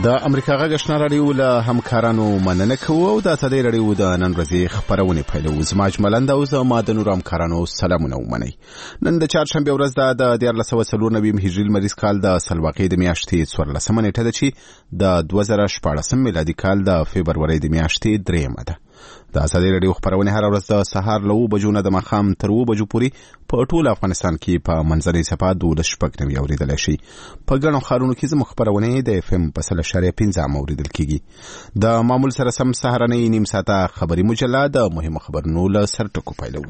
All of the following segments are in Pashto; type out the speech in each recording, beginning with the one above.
د امریکا غږ آشنا راډیو له همکارانو مننه کوو او د تدې راډیو د نن ورځې خبرونه پیلوو. زما اجملند او زما د نور همکارانو سلامونه ومنئ. نن د چهارشنبه ورځ د 1449 هجري لمریز کال د سلواقې د میاشتې 14 نیټه ده چې د 2014 میلادي کال د فبرورۍ د میاشتې 3 ده. د ازادي راډیو خبرونه هر ورځ د سهار له 9 بجو نه د ماښام تر 2 بجو پورې په ټول افغانستان کې په منځنۍ صفه 12 اوریدل شي. په ګڼو ښارونو کې زموږ خبرونه د اف ام په 100.5 اوریدل کیږي. د معمول سره سم سهارنۍ نیم ساعته خبري مجله د مهمو خبرونو له سرټکو پیلوو.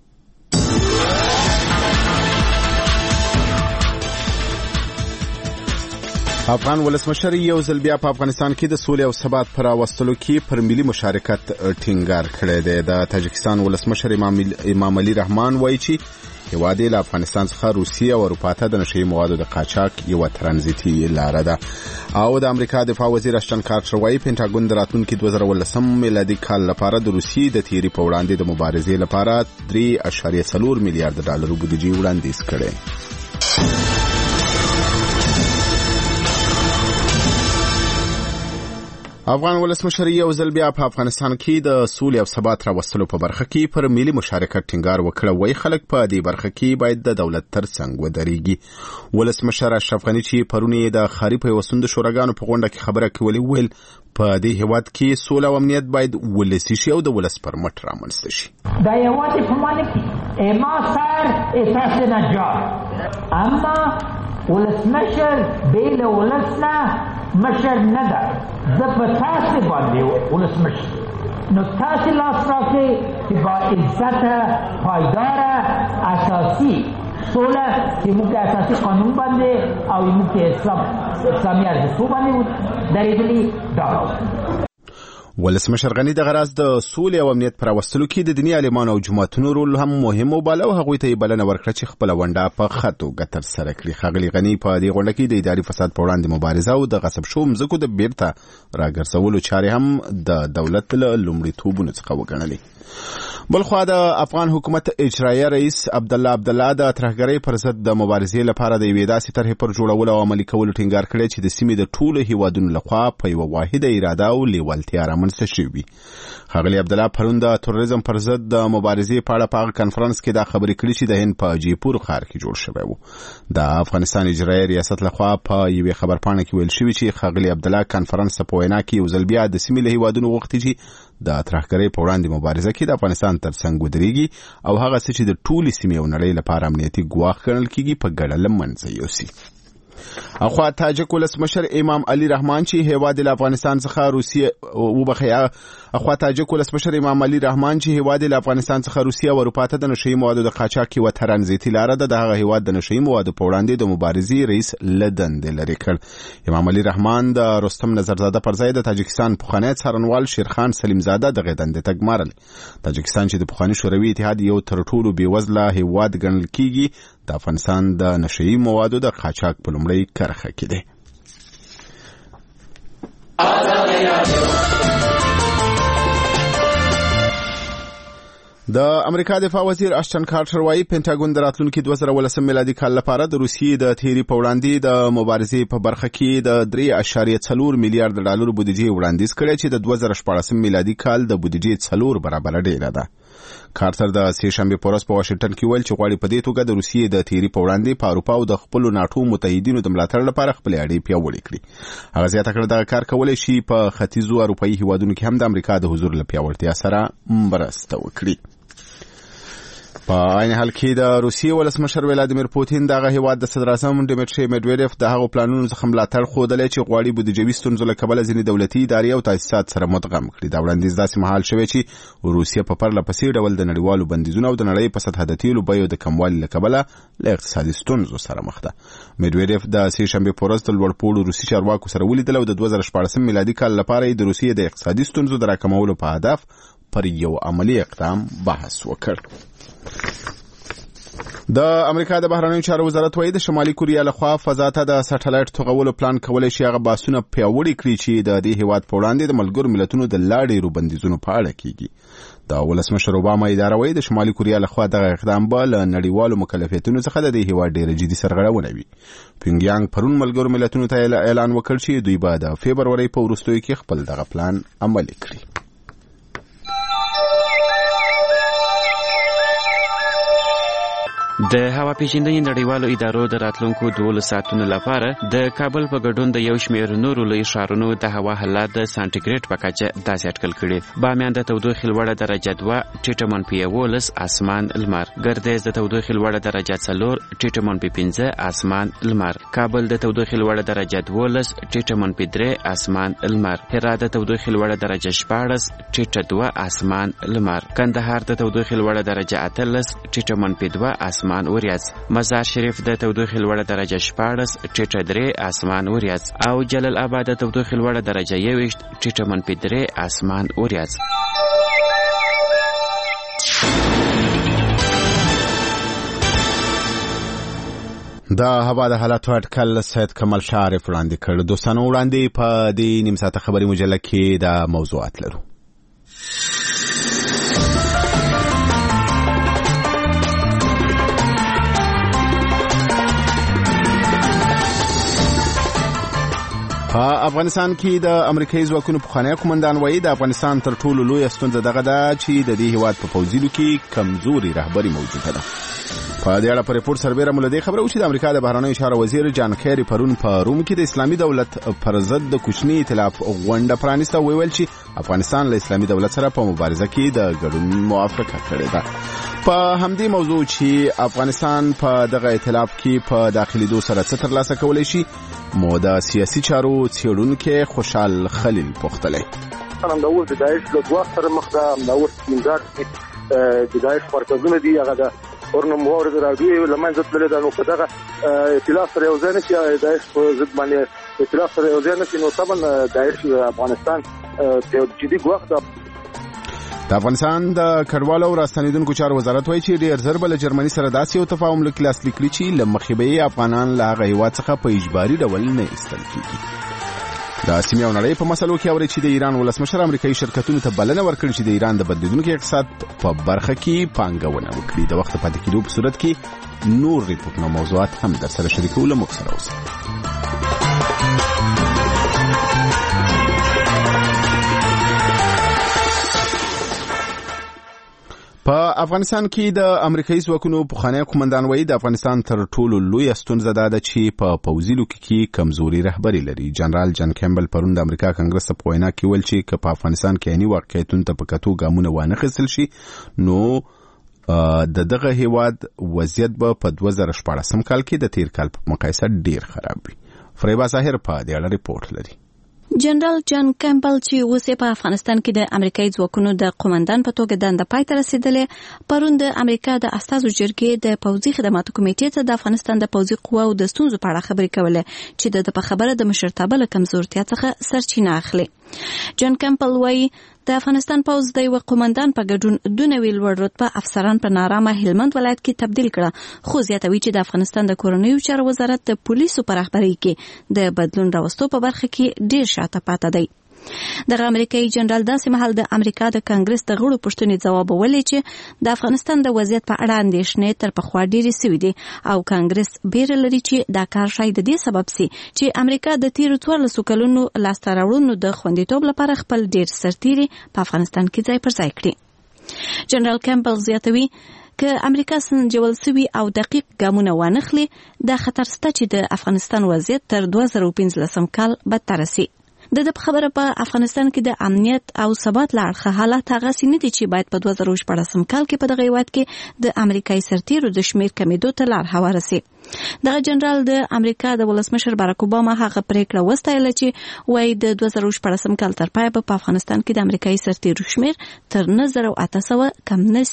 افغان ولسمشر یو ځل بیا په افغانستان کې د سولې او ثبات پر راوستلو کې پر ملي مشارکت ټینګار کړی دی. د تاجکستان ولسمشر امام علي رحمان وایي چې هیواد له افغانستان څخه روسیې او اروپا ته د نشهیي موادو د قاچاق یو ترانزیتي لاره ده. او د امریکا دفاع وزیر اشتن کارټر وایي پینټاګون د راتلونکي 2019 میلادي کال لپاره د روسیې د تیری په وړاندې د مبارزې لپاره 3.4 میلیارډ ډالر بودیجه وړاندیز کړي. افغان ولسمشر یو ځل بیا په افغانستان کې د سولې او ثبات راوستلو په برخه کې پر ملي مشارکت ټینګار وکړ. وایي خلک په دې برخه کې باید د دولت ترڅنګ ودرېږي. ولسمشر اشرف غني چې پرونی د خاري پیوستون د شوراګانو په غونډه کې خبره کوي ویل په دې هیواد کې سوله او امنیت باید ولسی شي او د ولس پر مټ رامنځته شي. دا هیواد په معنی کې ما سر احساس نجات اما ولسمشر بیل ولسنا مشر نه ده د پتاسه باندې ولسمشر نو تاسو لاس راکې چې با عزت پایدار اساسي سوله چې موږ اساسي قانون باندې او موږ اسلامي ارزښتونه باندې درېدلي دا. ولسمشر غني د غراز د سولې او امنیت پر راوستلو کې د دیني عالمانو او جماعتونو رول هم مهم وباله او هغوی ته بلنه ورکړه چې خپل ونډه په خطو ګټر سره کړي. ښاغلي غني په دې غونډه کې د اداري فساد په وړاندې مبارزه او د غصب شوو مځکو د بیرته راګرځولو چارې هم د دولت له لومړیتوبونو څخه وګڼلې. بلخوا د افغان حکومت اجرایه رئیس عبدالله د ترهګرۍ پر ضد د مبارزې لپاره د یوې داسې طرحې پر جوړولو او عملي کولو ټینګار کړی چې د سیمې د ټولو هیوادونو لخوا په یوه واحده اراده او لیوالتیا رامنځته شوې وي. ښاغلي عبدالله پرون د تروریزم پر ضد د مبارزې په اړه په هغه کنفرانس کې دا خبرې کړې چې د هند په جیپور ښار کې جوړ شوی و. د افغانستان اجرایه ریاست لخوا په یوې خبرپاڼه کې ویل شوي چې ښاغلي عبدالله کنفرانس ته په وینا کې یو ځل بیا د سیمې له هیوادونو غوښتي چې د ترهګرۍ په وړاندې مبارزه کې د افغانستان ترڅنګ ودرېږي او هغه څه چې د ټولې سیمې او نړۍ لپاره امنیتي ګواښ ګڼل کېږي په ګډه له منځه یوسي. اخوا تاجک ولسمشر امام علي رحمان چې هیواد له افغانستان څخه روسیې او اروپا ته د نشهیي موادو د قاچاق یوه ترانزیتي لاره ده. د هغه هیواد د نشهیي موادو په وړاندې د مبارزې رئیس له دندې لرې کړ. امام علي رحمان د رستم نظرزاده پر ځای د تاجکستان پخوانی څارنوال شیرخان سلیمزاده دغه دندې ته ګمارل. تاجکستان چې د پخواني شوروي اتحاد یو تر ټولو بېوزله هیواد ګڼل کېږي د افغانستان د نشهیي موادو د قاچاق په لومړۍ کرښه کې دی. د امریکا دفاع وزیر اشتن کارټر وایي پینټاګون د راتلونکي 2019 میلادي کال لپاره د روسیې د تیری په وړاندې د مبارزې په برخه کې د 3.4 میلیارډ ډالر بودیجه وړاندیز کړی چې د 2014 میلادي کال د بودیجې 4 برابر ډیره ده. کارټر د سې شنبې په ورځ په واشنګټن کې ویل چې غواړي په دې توګه د روسیې د تیری په وړاندې په اروپا او د خپلو ناټو متحدینو د ملاتړ لپاره خپلې اړیکې پیاوړې کړي. هغه زیاته کړه دغه کار کولی شي په ختیځو اروپایي هیوادونو کې هم د امریکا د حضور له پیاوړتیا سره مرسته وکړي. په عین حال کې د روسیې ولسمشر ولادیمیر پوتین دغه هیواد د صدر اعظم ډیمیټری میډویډیف د هغو پلانونو څخه ملاتړ ښودلی چې غواړي بودیجوي ستونزو له کبله ځینې دولتي ادارې او تاسیسات سره مدغم کړي. دا وړاندیز داسې مهال شوی چې روسیه په پرله پسې ډول د نړیوالو بندیزونو او د نړۍ په سطحه د تیلو بیو د کموالي له کبله له اقتصادي ستونزو سره مخ ده. میډویډیف د سې شنبې په ورځ د لوړپوړو روسي چارواکو سره ولیدل او د 2014 میلادي کال لپاره د روسیې د اقتصادي ستونزو د راکمولو په هدف پر یو عملي اقدام بحث وکړ. د امریکا د بهرنیو چارو وزارت وایي د شمالي کوریا لخوا فضا ته د سټلایټ توغولو پلان کولی شي هغه بحثونه پیاوړي کړي چې د دې هیواد په وړاندې د ملګرو ملتونو د لا ډېرو بندیزونو په اړه کېږي. د ولسمشر اوباما اداره وایي د شمالي کوریا لخوا دغه اقدام به له نړیوالو مکلفیتونو څخه د دې هیواد ډېره جدي سرغړونه وي. پیونګیانګ پرون ملګرو ملتونو ته اعلان وکړ چې دوی به د فبرورۍ په وروستیو کې خپل دغه پلان عملي کړي. د هوا پیژندنې نړیوالو ادارو د راتلونکو 12 ساعتونو لپاره د کابل په ګډون د یو شمېر نورو لوی ښارونو د هوا حالات د سانټیګریډ په کچه داسې اټکل کړي. بامیان د تودوخې لوړه درجه 2، ټیټه منفي 11، اسمان لمر. ګردیز د تودوخې لوړه درجه 4، ټیټه منفي 5، اسمان لمر. کابل د تودوخې لوړه درجه 12، ټیټه منفي 3، اسمان لمر. هرات د تودوخې لوړه درجه 14، ټیټه 2، اسمان لمر. کندهار د تودوخې لوړه درجه 18، ټیټه منفي 2، اسمان وریځ. مزار شریف د تودوخې لوړه درجه 14، ټیټه 3، اسمان وریځ. او جلال آباد د تودوخې لوړه درجه 21، ټیټه منفي 3، اسمان وریځ. د هوا د حالاتو اټکل سید کمال شارف وړاندې کړ. دوستانو وړاندې په دې نیم ساعته خبري مجله کې د موضوعات لرو. په افغانستان کې د امریکایي ځواکونو پخوانی قومندان وایي د افغانستان تر ټولو لویه ستونزه دغه ده چې د دې هیواد په پوځیلو کې کمزوري رهبري موجوده ده. په دې اړه په ریپورت سربیره موږ له دې خبره چې د امریکا د بهرنیو چارو وزیر جان کیری پرون په روم کې د اسلامي دولت پر ضد د کوچني ائتلاف غونډه پرانیسته. ویل چې افغانستان له اسلامي دولت سره په مبارزه کې د ګډون موافقه کړې ده. په همدې موضوع چې افغانستان په دغه ائتلاف کې په داخلي دو سره څه ترلاسه کولی شي، مو د سیاسي چارو څېړونکی خوشحال خلیل پوښتلی. همدا اوس د داعش له ګواښ سره مخ ده. همدا اوس ټینګار د داعش مرکزونه دي، هغه د اورنموار د راډیو له منځه تللي ده. نو په دغه ائتلاف سره یو ځای نه شي، داعش په ضد باندې ائتلاف سره یو ځای نه شي، نو طبعا داعش افغانستان یو جدي ګواښ ده. د افغانستان د کډوالو او راستنیدونکو چارو وزارت وایي چې ډېر ژر به له جرمني سره داسې یو تفاهم لاسلیک کړي چې له مخې به افغانان له هغه هیواد څخه په اجباري ډول نه ایستل کېږي. د سیمې او نړۍ په مسلو کې اوري چې د ایران ولسمشر امریکایي شرکتونو ته بلنه ورکړي چې د ایران د بدلیدونکي اقتصاد په برخه کې پانګونه وکړي. د وخت پاتې کېدو په صورت کې نور ریپورټونه موضوعات هم در سره شریکو. له موږ سره اوسئ. په افغانستان کې د امریکایي ځواکونو پخوانی قومندان وایي د افغانستان تر ټولو لویه ستونزه ده چې په پوځي لوکي کې کمزوري رهبري لري. جنرال جان کیمبل پرون د امریکا کنګرس په وینا کې ویل چې که په افغانستان کې عیني واقعیتونو ته په کتو ګامونه وانخیستل شي، نو د دغه هیواد وضعیت به په 2014 کال کې د تیر کال په مقایسه ډیر خراب وي. فریبا ظاهر په دې اړه ریپورت لري. جنرال جان کیمبل چې اوس په افغانستان کې د امریکایي ځواکونو د قومندان په توګه دنده پای ته رسیدلې، پرون د امریکا د استازو جرګې د پوځي خدماتو کمیټې ته د افغانستان د پوځي قواو د ستونزو په اړه خبرې کولې چې د په خبره د مشرتابه له کمزورتیا څخه سرچینه اخلي. جان کیمبل وایي د افغانستان پوځ د یو قومندان په ګډون 2 لوړ رتبه افسران په نارامه هلمند ولایت کې تبدیل کړه، خو زیاتوي چې د افغانستان د کورنیو چارو وزارت د پولیسو په رهبرۍ کې د بدلون راوستو په برخه کې ډیر شاته پاتې دی. دغه امریکایي جنرال داسې مهال د امریکا د کانګرس د غړو پوښتنې ځواب ولې چې د افغانستان د وضعیت په اړه اندېښنې تر پخوا ډېرې سوي دي او کانګرس بیره لري چې دا کار شاید د دې سبب سي چې امریکا د تیرو 14 کلونو لاسته راوړنو د خوندیتوب لپاره خپل ډېر سرتیري په افغانستان کې ځای پر ځای کړي. جنرال کیمبل زیاتوي که امریکا سنجول سوي او دقیق ګامونه وانخلي، دا خطر شته چې د افغانستان وضعیت تر 2015 کال بدتر سي. د خبره په افغانستان کې د امنیت او ثبات لړخه حالات هغه سینې دي چې باید په 2014 کال کې په دغه هیواد کې د امریکایي سرتیرو د شمیر کمیدو ته لار هواره سي. دغه جنرال د امریکا د ولسمشر باراک اوباما هغه پریکړه وستایله چې وایي د 2014 کال تر پایه په افغانستان کې د امریکایي سرتیرو شمیر تر 9800 کم نشي.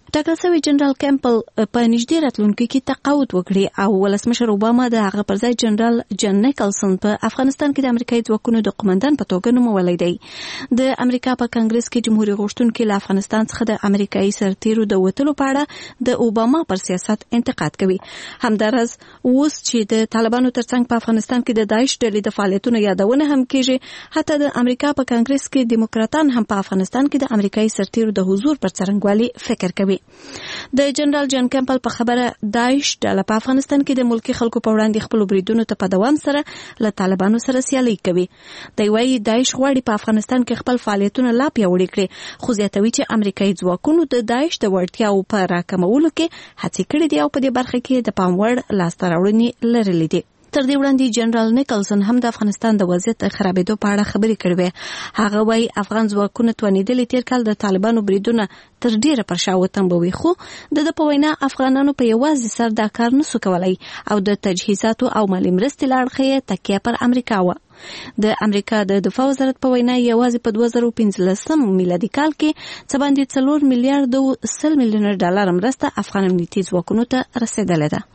ټاکل شوی جنرال کیمپل په نږدې راتلونکي کې تقاعد وکړي او ولسمشر اوباما د هغه پر ځای جنرال جان نیکلسن په افغانستان کې د امریکایي ځواکونو د قومندان په توګه نومولی دی. د امریکا په کانګرس کې جمهوریت غوښتونکي له افغانستان څخه د امریکایي سرتیرو د وتلو په اړه د اوباما پر سیاست انتقاد کوي. همدارس اوس چې د طالبانو ترڅنګ په افغانستان کې د داعش ډلې د فعالیتونو یادونه هم کیږي، حتی د امریکا په کانګرس کې دیموکراتان هم په افغانستان کې د امریکایي سرتیرو د حضور پر څرنګوالي فکر کوي. د جنرال جان کیمپل په خبره داعش ډله په افغانستان کې د ملکی خلکو په وړاندې خپل بریدونو ته په دوام سره له طالبانو سره سیالي کوي. دوی وايي داعش غواړي په افغانستان کې خپل فعالیتونه لا پیاوړي کړي، خو زیاتوي چې امریکایي ځواکونو د داعش د وړتیاو په راکمولو کې هڅې کړې دي او په دې برخه کې د پام وړ لاسته راوړنې لرلې دي. تر دې وړاندې جنرال نیکلسن هم د افغانستان د وضعیت خرابېدو په اړه خبرې کړې. هغه وايي افغان ځواکونه توانېدلي تیر کال د طالبانو بریدونه تر ډیره پر شا وتنبوي، خو د په وینا افغانانو په یوازې سر دا کار نسو کولای او د تجهیزاتو او مالي مرستې له اړخه تکیه پر امریکا و. د امریکا د دفاع وزارت په وینا یوازې په 2015 میلادي کال کې څه باندې 4 میلیارډ ډالر مرسته افغان امنیتي ځواکونو ته رسیدلې ده.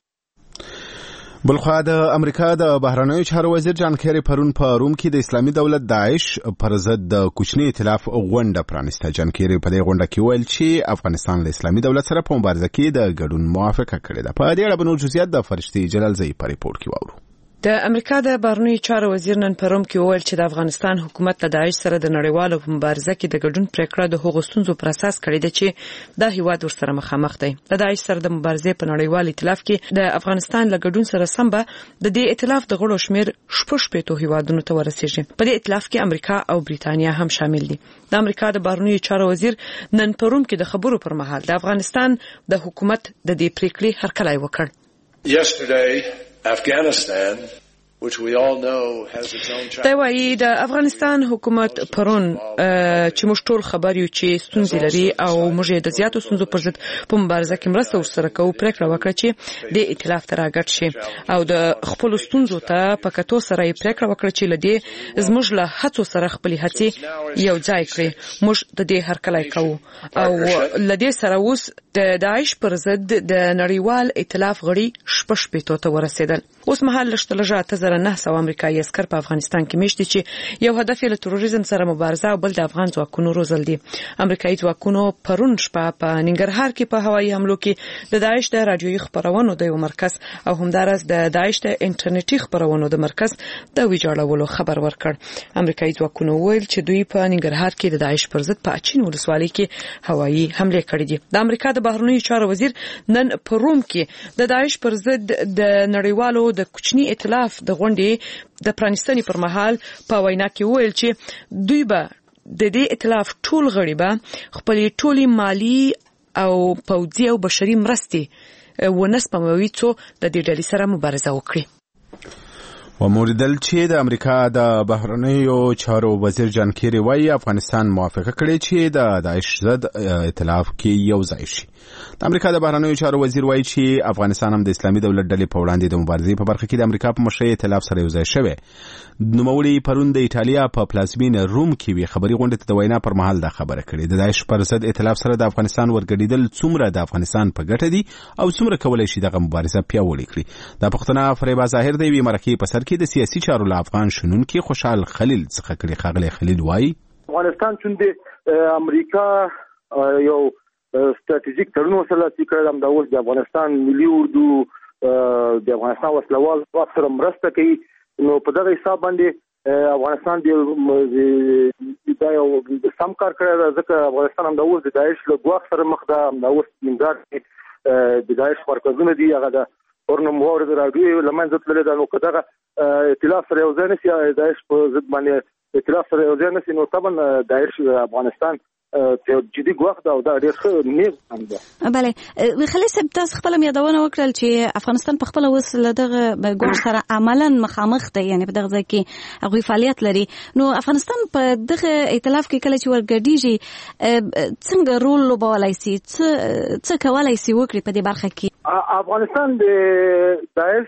بلخوا د امریکا د بهرنیو چارو وزیر جان کیری پرون په روم کې د اسلامي دولت داعش پر ضد د کوچنی ائتلاف غونډه پرانسته. جان کیری په دې غونډه کې ویل چې افغانستان له اسلامي دولت سره په مبارزه کې د ګډون موافقه کړې ده. په دې اړه بنور جزئیات د فرشتي جلال زئی په ریپورت کې واورو. د امریکا د بهرنیو چارو وزیر نن په روم کې وویل چې د افغانستان حکومت له داعش سره د نړیوالو په مبارزه کې د ګډون پریکړه د هغو ستونزو پر اساس کړې ده چې دا هیواد ورسره مخامخ دی. د داعش سره د مبارزې په نړیوال ائتلاف کې د افغانستان له ګډون سره سم به د دې ائتلاف د غړو شمیر 15 هیوادونو ته ورسیږي. په دې ائتلاف کې امریکا او بریتانیا هم شامل دي. د امریکا د بهرنیو چارو وزیر نن په روم کې د خبرو پر مهال د افغانستان د حکومت د دې پریکړې هرکلی وکړ. Yesterday, Afghanistan, which we all know has its own challenges. دا وايي د افغانستان حکومت پرون چې موږ ټول خبر یو چې ستونزې لري او موږ د زیاتو ستونزو پر ضد په مبارزه کې مرسته ورسره کوو، پریکړه وکړه چې د ائتلاف ته راګډ شي او د خپل ستونزو ته په کتو سره یې پریکړه وکړه چې لدې زموږ له هڅو سره خپل هڅې یو ځای کړي. موږ د دې هرکلی کوو او لدې سره اوس د داعش پر ضد د نړیوال ائتلاف غړي 15 ته ورسېدل. اوس مهال لږ 900 امریکایي عسكر په افغانستان کې میشت چې یو هدف له تروریزم سره مبارزه او بل د افغان ځواکونو روزل دي. امریکایي ځواکونو پرون شپه په ننګرهار کې په هوایي حملو کې د داعش د رادیويي خبرونو د یو مرکز او همدارس د داعش د انټرنیټي خبرونو د مرکز د ویجاړولو خبر ورکړ. امریکایي ځواکونو ویل چې دوی په ننګرهار کې د داعش پر ضد په اچین ولسوالۍ کې هوایي حمله کړې دي. د امریکا د بهرنیو چارو وزیر نن په روم کې د داعش پر ضد د نړیوالو د کوچنی ائتلاف د غونډې د پرانیستنې پر مهال په وینا کې ویل چې دوی به د دې ائتلاف ټول غړي به خپل ټولي مالی او پوځي او بشري مرستې ونسپموي څو د دې ډلې سره مبارزه وکړي. وموردل چې د امریکا د بهرنیو چارو وزیر جان کیری وايي افغانستان موافقه کړې چې د داعش ضد ائتلاف کې یو ځای شي. د امریکا د بهرنیو چارو وزیر وايي چې افغانستان هم د اسلامي دولت ډلې په وړاندې د مبارزې په برخه کې د امریکا په مشرۍ ائتلاف سره یو ځای شوی. نوموړي پرون د ایټالیا په پلازمینه روم کې وی خبري غونډه ته د وینا پر مهال دا خبره کړې. د داعش پر ضد ائتلاف سره د افغانستان ورګډیدل څومره د افغانستان په ګټه دي او څومره کولای شي دغه مبارزه پیاوړې کړي. دا پښتنه فریبا ظاهر دی وی مرکه په سر کې د سیاسي چارو له افغان شنونکي خوشحال خلیل څخه کړي. خاغلی خلیل وايي افغانستان چې امریکا یو ستراتیژیک تړون وسله چې کړم دا اوس د افغانستان ملي اردو د افغانستان وسلوال سره مرسته کوي. نو په دغه حساب باندې افغانستان د یو سم کار کړی ځکه افغانستان هم د اوس د داعش له ګواښ سره مخ ده. د اوس ننګرهار د داعش مرکزونه دي هغه د اورنموار د راډیو لمنځه تللي ده. نو که دغه ائتلاف سره یو ځای نشي داعش په ضد باندې ائتلاف سره یو ځای نشي نو طبعا داعش افغانستان ته جدي ګواښ ده او دا ډېر ښه نیغ هم ده. بله خلیل صاحب تاسو خپله یادونه وکړل چې افغانستان په خپله اوس له دغه ګواښ سره عملا مخامخ دی، یعنې په دغه ځای کې هغوی فعالیت لري. نو افغانستان په دغه ائتلاف کې کله چې ورګډېږي څنګه رول لوبولی سي، څه کولی سي وکړي په دې برخه کې؟ افغانستان د داعش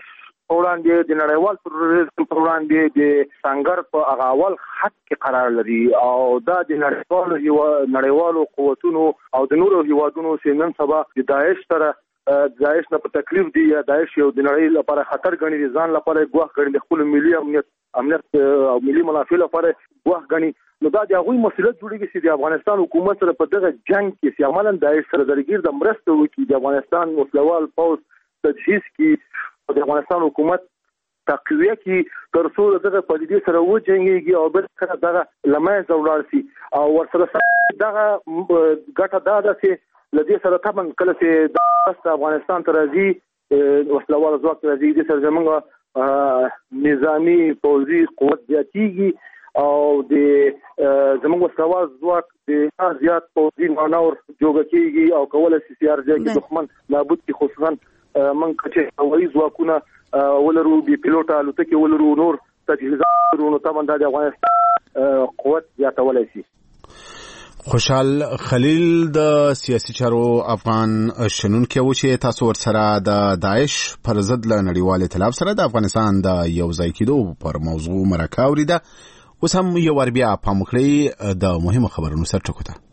په وړاندې د نړیوال تروریزم په وړاندې د سنگر په هغه اول خط کې قرار لري او دا د نړیوالو قوتونو او د نورو هیوادونو چې نن سبا د داعش سره داعش نه په تکلیف دی یا داعش یو د نړۍ لپاره خطر ګڼي ځان لپاره ګواښ ګڼي خپل ملي امنیت او ملي منافع لپاره ګواښ ګڼي نو دا د هغوی مسؤلیت جوړیږي چې د افغانستان حکومت سره په دغه جنگ کې چې عملاً داعش سره درګیر د مرسته وکړي د افغانستان وسلوال پوځ تجهیز کړي او د افغانستان حکومت تقویه کړي تر څو دغه پدیدې سره وجنګيږي او بل کله دغه لمایز ولاړ شي او ورسره دغه ګټه دا ده چې لدې سره طبعا کله چې د افغانستان تر ځي وسلوال ځواک تر ځي د سره زموږ نظامی پوځي قوت زیاتیږي او د زموږ وسلوال ځواک د زیات پوځي مانور جوړ کیږي او کولای شي چې ارزه کې دښمن نابود کی خصوصا من کچه هوایي ځواکونه ولرو بي پیلوټ الوتکې ولرو نور تجهیزات ورونو طبعا د افغانستان قوت زیاتولای شي. خوشحال خلیل د سیاسي چارو افغان شنونکي و چې تاسو ورسره د داعش پر ضد له نړیوال ائتلاف سره د افغانستان د یو ځای کېدو پر موضوع مرکه اوریده. اوس هم یو ور بیا پام کړئ د مهمو خبرونو سره ټکو ته.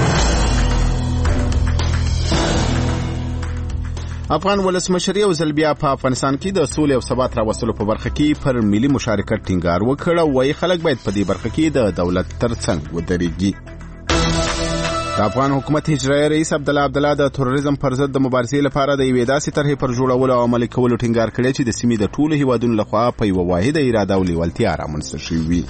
افغان ولسمشر یو ځل بیا په افغانستان کې د سولې او ثبات راوستلو په برخه کې پر ملي مشارکت ټینګار وکړ او وايي خلک باید په دې برخه کې د دولت ترڅنګ ودرېږي. د افغان حکومت اجرایي رئیس عبدالله د تروریزم پر ضد د مبارزې لپاره د یوې داسې طرحې پر جوړولو او عملي کولو ټینګار کړی چې د سیمې د ټولو هیوادونو لخوا په یوه واحده اراده او لیوالتیا رامنځته شوې وي.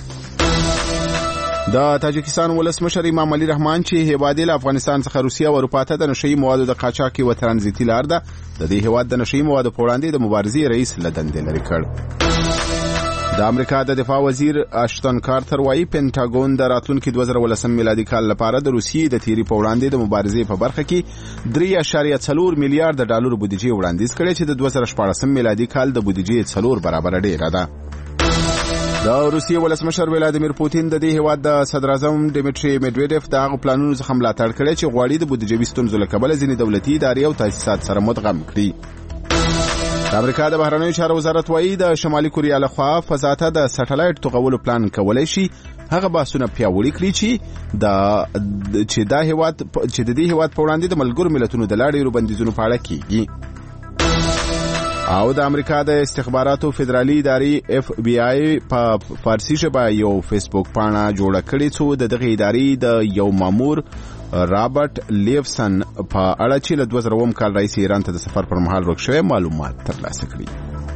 د تاجکستان ولسمشر امام علي رحمان چې هیواد له افغانستان څخه روسیه او اروپا ته د نشئی موادو د قاچاق او ترانزیتي لار ده د دې هیواد د نشئی موادو په وړاندې د مبارزې رئیس له دندې لرې کړ. د امریکا د دفاع وزیر اشتن کارتر وايي پینټاګون د راتلونکي 2018 میلادي کال لپاره د روسیې د تیری په وړاندې د مبارزې په برخه کې 3.4 میلیارډ ډالر بودیجه وړاندیز کړي چې د 2014 میلادي کال د بودیجې 4 برابر ډیره ده. د روسیې ولسمشر ولادیمیر پوتین د دې هیواد د صدر اعظم ډیمیټری میډویډیف د هغو پلانونو څخه ملاتړ کړی چې غواړي د بودیجې ستونزو له کبله ځینې دولتي ادارې او تاسیسات سره مدغم کړي. د امریکا د بهرنیو چارو وزارت وايي د شمالي کوریا لخوا فضا ته د سټلایټ توغولو پلان کولای شي هغه باسونه پیاوړي کړي چې د دې هیواد په وړاندې د ملګرو ملتونو د لاړې بندیزونو په اړه کیږي. او د امریکا د استخباراتو فدرالي ادارې FBI په فارسی ژبه یو فیسبوک پاڼه جوړه کړې چې دغه ادارې د یو مامور رابرټ لیفسن په اړه چې له 2000 کال راهیسې ایران ته د سفر پر مهال ورک شوی معلومات ترلاسه کړي.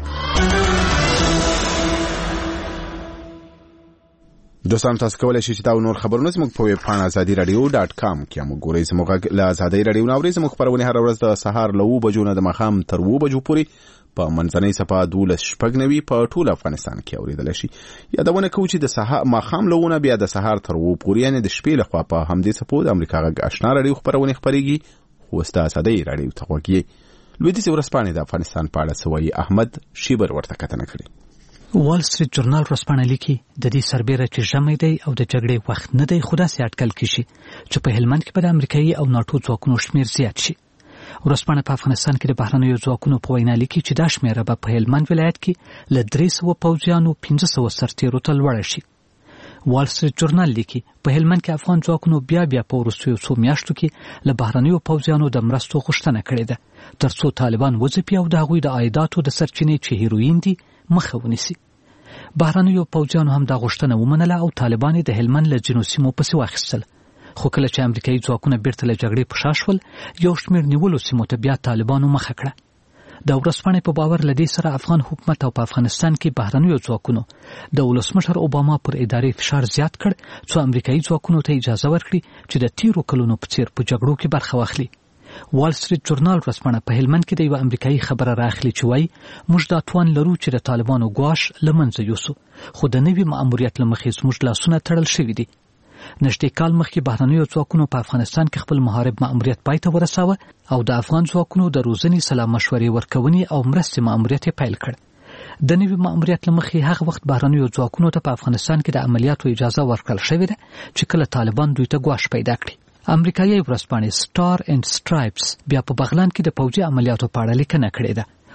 دوستان تاسو کولای شئ چې دا نور خبرونه زموږ په ویب پاڼه azadiradio.com کې هم وګورئ. زموږ له ازادي رادیو نو اورئ زموږ خبرونه هر ورځ د سهار له 9 بجو نه د ماښام تر 2 بجو پورې په منځنۍ صفه 12:09 په ټول افغانستان کې اوریدل شي. یادونه کوم چې د سهار ماښام لهونه بیا د سهار تر 2 پورې یعنی د شپې لخوا په همدې صفو د امریکا غږ آشنا رادیو خبرونه خبريږي. خو ستاسو ازادي رادیو ته وګورئ. لویدیځ ورځپاڼې د افغانستان په اړه سوي احمد شیبر ورته کتنه کړې. وال سټریټ جورنال ورځپاڼه لیکي د دې سربېره چې ژمی دی او د جګړې وخت نه دی خو داسې اټکل کیږي چې په هلمند کې به د امریکایي او ناتو ځواکونو شمیر زیات شي. ورځپاڼه په افغانستان کې د بهرنیو ځواکونو په وینا لیکي چې دا شمیر به په هلمند ولایت کې له 300 پوځیانو 1500 سرتیرو ته لوړ شي. وال سټریټ جورنال لیکي په هلمند کې افغان ځواکونو بیا په وروستیو څو میاشتو کې له بهرنیو پوځیانو د مرستو غوښتنه کړې ده ترڅو طالبان وځپي او د هغوی د عایداتو د سرچینې چې هیروین دي مخه ونیسي. بهرنیو پوځیانو هم دا غوښتنه ومنله او طالبان د هلمند له ځینو سیمو پسې واخیستل. خو کله چې امریکایي ځواکونه بیرته له جګړې په شا شول یو شمېر نیولو سیمو ته بیا طالبانو مخه کړه. د ورځپاڼې په باور له دې سره افغان حکومت او په افغانستان کې بهرنیو ځواکونو د ولسمشر اوباما پر ادارې فشار زیات کړ څو امریکایي ځواکونو ته اجازه ورکړي چې د تیرو کلونو په څیر په جګړو کې برخه واخلي. وال سټریټ جورنال ورځپاڼه په هلمند کې د یو امریکایي خبره راخلي چې وایي موږ دا توان لرو چې د طالبانو ګواښ له منځه یوسو خو د نوي ماموریت له مخې زموږ لاسونه تړل شوي دي. نږدې کال مخکې بهرنیو ځواکونو په افغانستان کې خپل محارب ماموریت پای ته ورساوه او د افغان ځواکونو د روزنې سلا مشورې ورکونې او مرستې ماموریت یې پیل کړ. د نوي ماموریت له مخې هغه وخت بهرنیو ځواکونو ته په افغانستان کې د عملیاتو اجازه ورکړل شوې ده چې کله طالبان دوی ته ګواښ پیدا کړي. امریکایي ورځپاڼې سټار اینډ سټرایپس بیا په بغلان کې د پوځي عملیاتو په اړه لیکنه کړې ده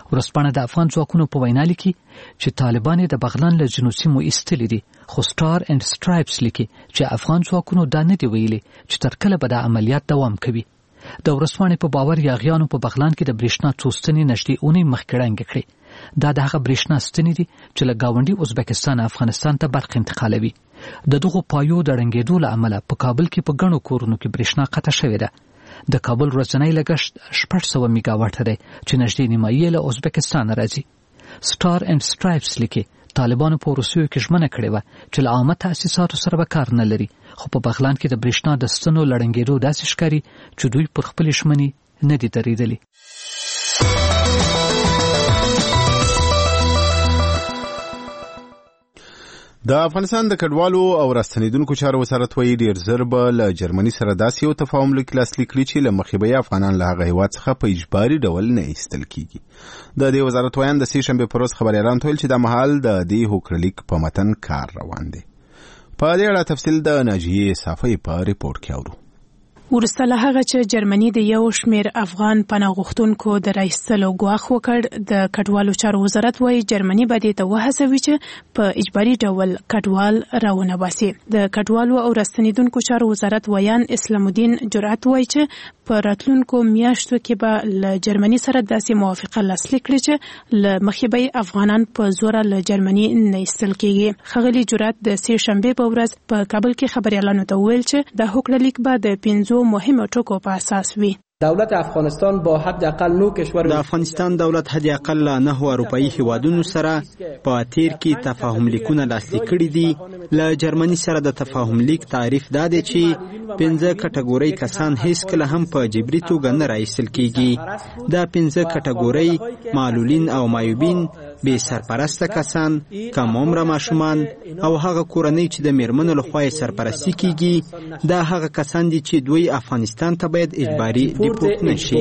ورسپانه د افغان ځواکونو په وینا لیکي چې طالبان د بغلان له جنوب سیمو ایستلي دي، خو سټار اینډ سټرایپس لیکي چې افغان ځواکونو دا نه دی ویلي چې تر کله به د عملیات دوام کوي. د ورسپانې په باور یاغیانو په بغلان کې د برېښنا څو ستنې نږدې اونۍ مخکې ړنګې کړې. دا د هغه برېښنا ستنې دي چې له ګاونډي ازبکستان افغانستان ته برق انتقالوي. د دغو پایو د ړنګېدو له امله په کابل کې په ګڼو کورونو کې برېښنا قطع شوې ده. د کابل ورځنی لګښت 600 میګاواټه دی چې نږدې نیمایي له ازبکستان راځي. سټار اینډ سټرایپس لیکي طالبانو په روسیو کې ژمنه کړې وه چې له عامه تاسیساتو سره به کار نه لري، خو په بغلان کې د برېښنا د ستنو له ړنګېدو داسې ښکاري چې دوی پر خپلې ژمنې نه دي درېدلي. د افغانستان د کډوالو او راستنیدونکو چارو وزارت وایي ډیر زر به له جرمني سره داسې یو تفاهم لیک لاسلیک کړي چې له مخې به افغانان له هغه هیواد څخه په اجباري ډول نه ایستل کیږي. د دې وزارت وایي د سې شنبې پر ورځ خبريالانو ته ویل چې د مهال د دې هوکړلیک په متن کار روان دی. په دې اړه تفصیل د ناجیې صافی په ریپورت کې اورو. ورسته له هغه چې جرمني د یو شمېر افغان پناه غوښتونکو د راایستلو ګواښ وکړ، د کډوالو چارو وزارت وایي جرمني به دې ته وهڅوي چې په اجباري ډول کډوال راونه باسي. د کډوالو او راستنیدونکو چارو وزارت ویان اسلام الدین جرأت وایي چې په راتلونکو میاشتو کې به له جرمني سره داسې موافقه لاسلیک کړي چې له مخې به افغانان په زوره له جرمني نه ایستل کیږي. ښاغلي جرأت د سې شنبې په ورځ په کابل کې خبريالانو ته وویل چې د هوکړلیک به د 5 مهمه ټکو په اساس وي. دولت افغانستان با حداقل 9 کشور د افغانستان دولت حداقل 9 اروپאי هیوادونو سره په تیر کې تفاهم لیکونه لاسلیک کړي دي. له جرمني سره د تفاهم لیک تعریف دا دی چې 15 کټګوري کسان هیڅ کله هم په جبري توګه نه راایستل کیږي. دا 15 کټګوري معلولین او معیوبین، بې سرپرسته کسان، کم عمره ماشومان او هغه کورنۍ چې د میرمنو لخوا سرپرستی کیږي. دا هغه کسان دي چې دوی افغانستان ته باید اجباري ډیپورت نشي.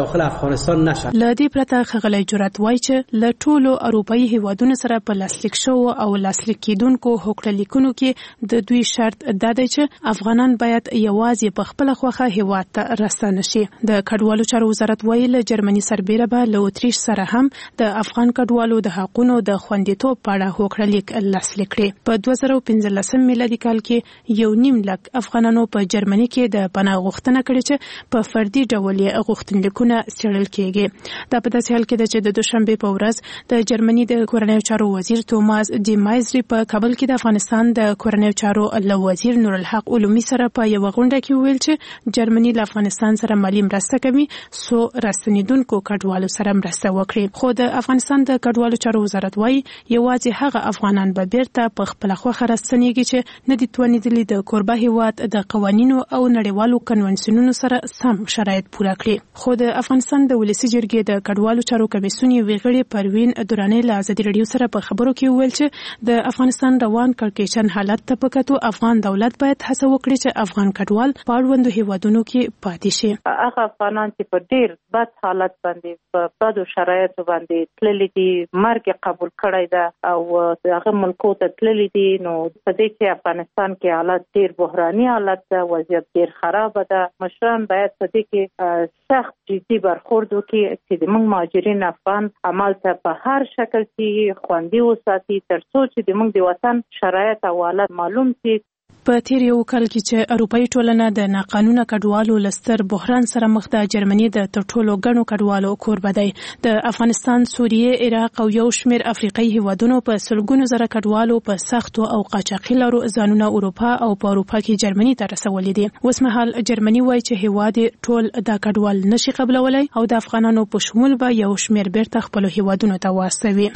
له دې پرته ښاغلی جرأت وایي چې له ټولو اروپאי هیوادونو سره په لاسلیک شوو او لاسلیک کیدونکو هوکړلیکونو کې د دوی شرط دا دی چې افغانان باید یوازې په خپله خوښه هیواد ته راستانه شي. د کډوالو چارو وزارت وایي له جرمني سربیره به له اتریش سره هم د افغان کډوالو د حقونو د خوندیتوب په اړه هوکړلیک لاسلیک کړي. په 2015 میلادي کال کې 1.5 لک افغانانو په جرمني کې د پناه غوښتنه کړې چې په فردي ډول یې غوښتنلیکونه څېړل کېږي. دا په داسې حال کې ده چې د دوشنبې په ورځ د جرمني د کورنیو چارو وزیر توماس ډي مایزري په کابل کې د افغانستان د کورنیو چارو له وزیر نور الحق علومي سره په یو غونډه کې ویل چې جرمني له افغانستان سره مالي مرسته کوي سو راستنیدونکو کډوالو سره مرسته وکړي. خو د افغانستان د کډوالو چارو وزارت وایي یوازې هغه افغانان به بیرته په خپله خوښه راستنیږي چې نه دي توانیدلي د کوربه هیواد د قوانینو او نړیوالو کنونسیونونو سره سم شرایط پوره کړي. خو د افغانستان د ولسي جرګې د کډوالو چارو کمیسیون یوې غړي پروین دراني له ازادي راډیو سره په خبرو کې وویل چې د افغانستان روان کړکېچن حالت ته په کتو افغان دولت باید هڅه وکړي چې افغان کډوال په اړوندو هیوادونو کې پاتې شي. هغه افغانان چې په ډیر بد حالت باندې په بدو شرایطو باندې تللي دي، مرګ قبول کړی ده او هغه ملکو ته تللي دي، نو په دې کې افغانستان کې حالت ډیر بحراني حالت ده، وضعیت ډیر خراب ده. مشران باید په دې کې سخت جدي برخورد وکړي چې موږ مهاجرین افغان عمل ته په هر شکل کې خوندي وساتي تر څو چې موږ د وطن شرایط او حالت معلوم شي. په تیر یو کال کې چې اروپאי ټولنه د ناقانونه کډوالو لستر بحران سره مخ ده، جرمني د تر ټولو ګڼو کډوالو کوربه دی. د افغانستان، سوریه، عراق او یو شمېر افریقایي هیوادونو په سلګونو زره کډوالو په سختو او قاچاقي لارو ځانونه اروپا او په اروپا کې جرمني ته رسولي دي. اوس مهال جرمني وایي چې هیواد ټول دا کډوال نشي قبلولای او د افغانانو په شمول به یو شمېر بیرته خپلو هیوادونو ته واستوي.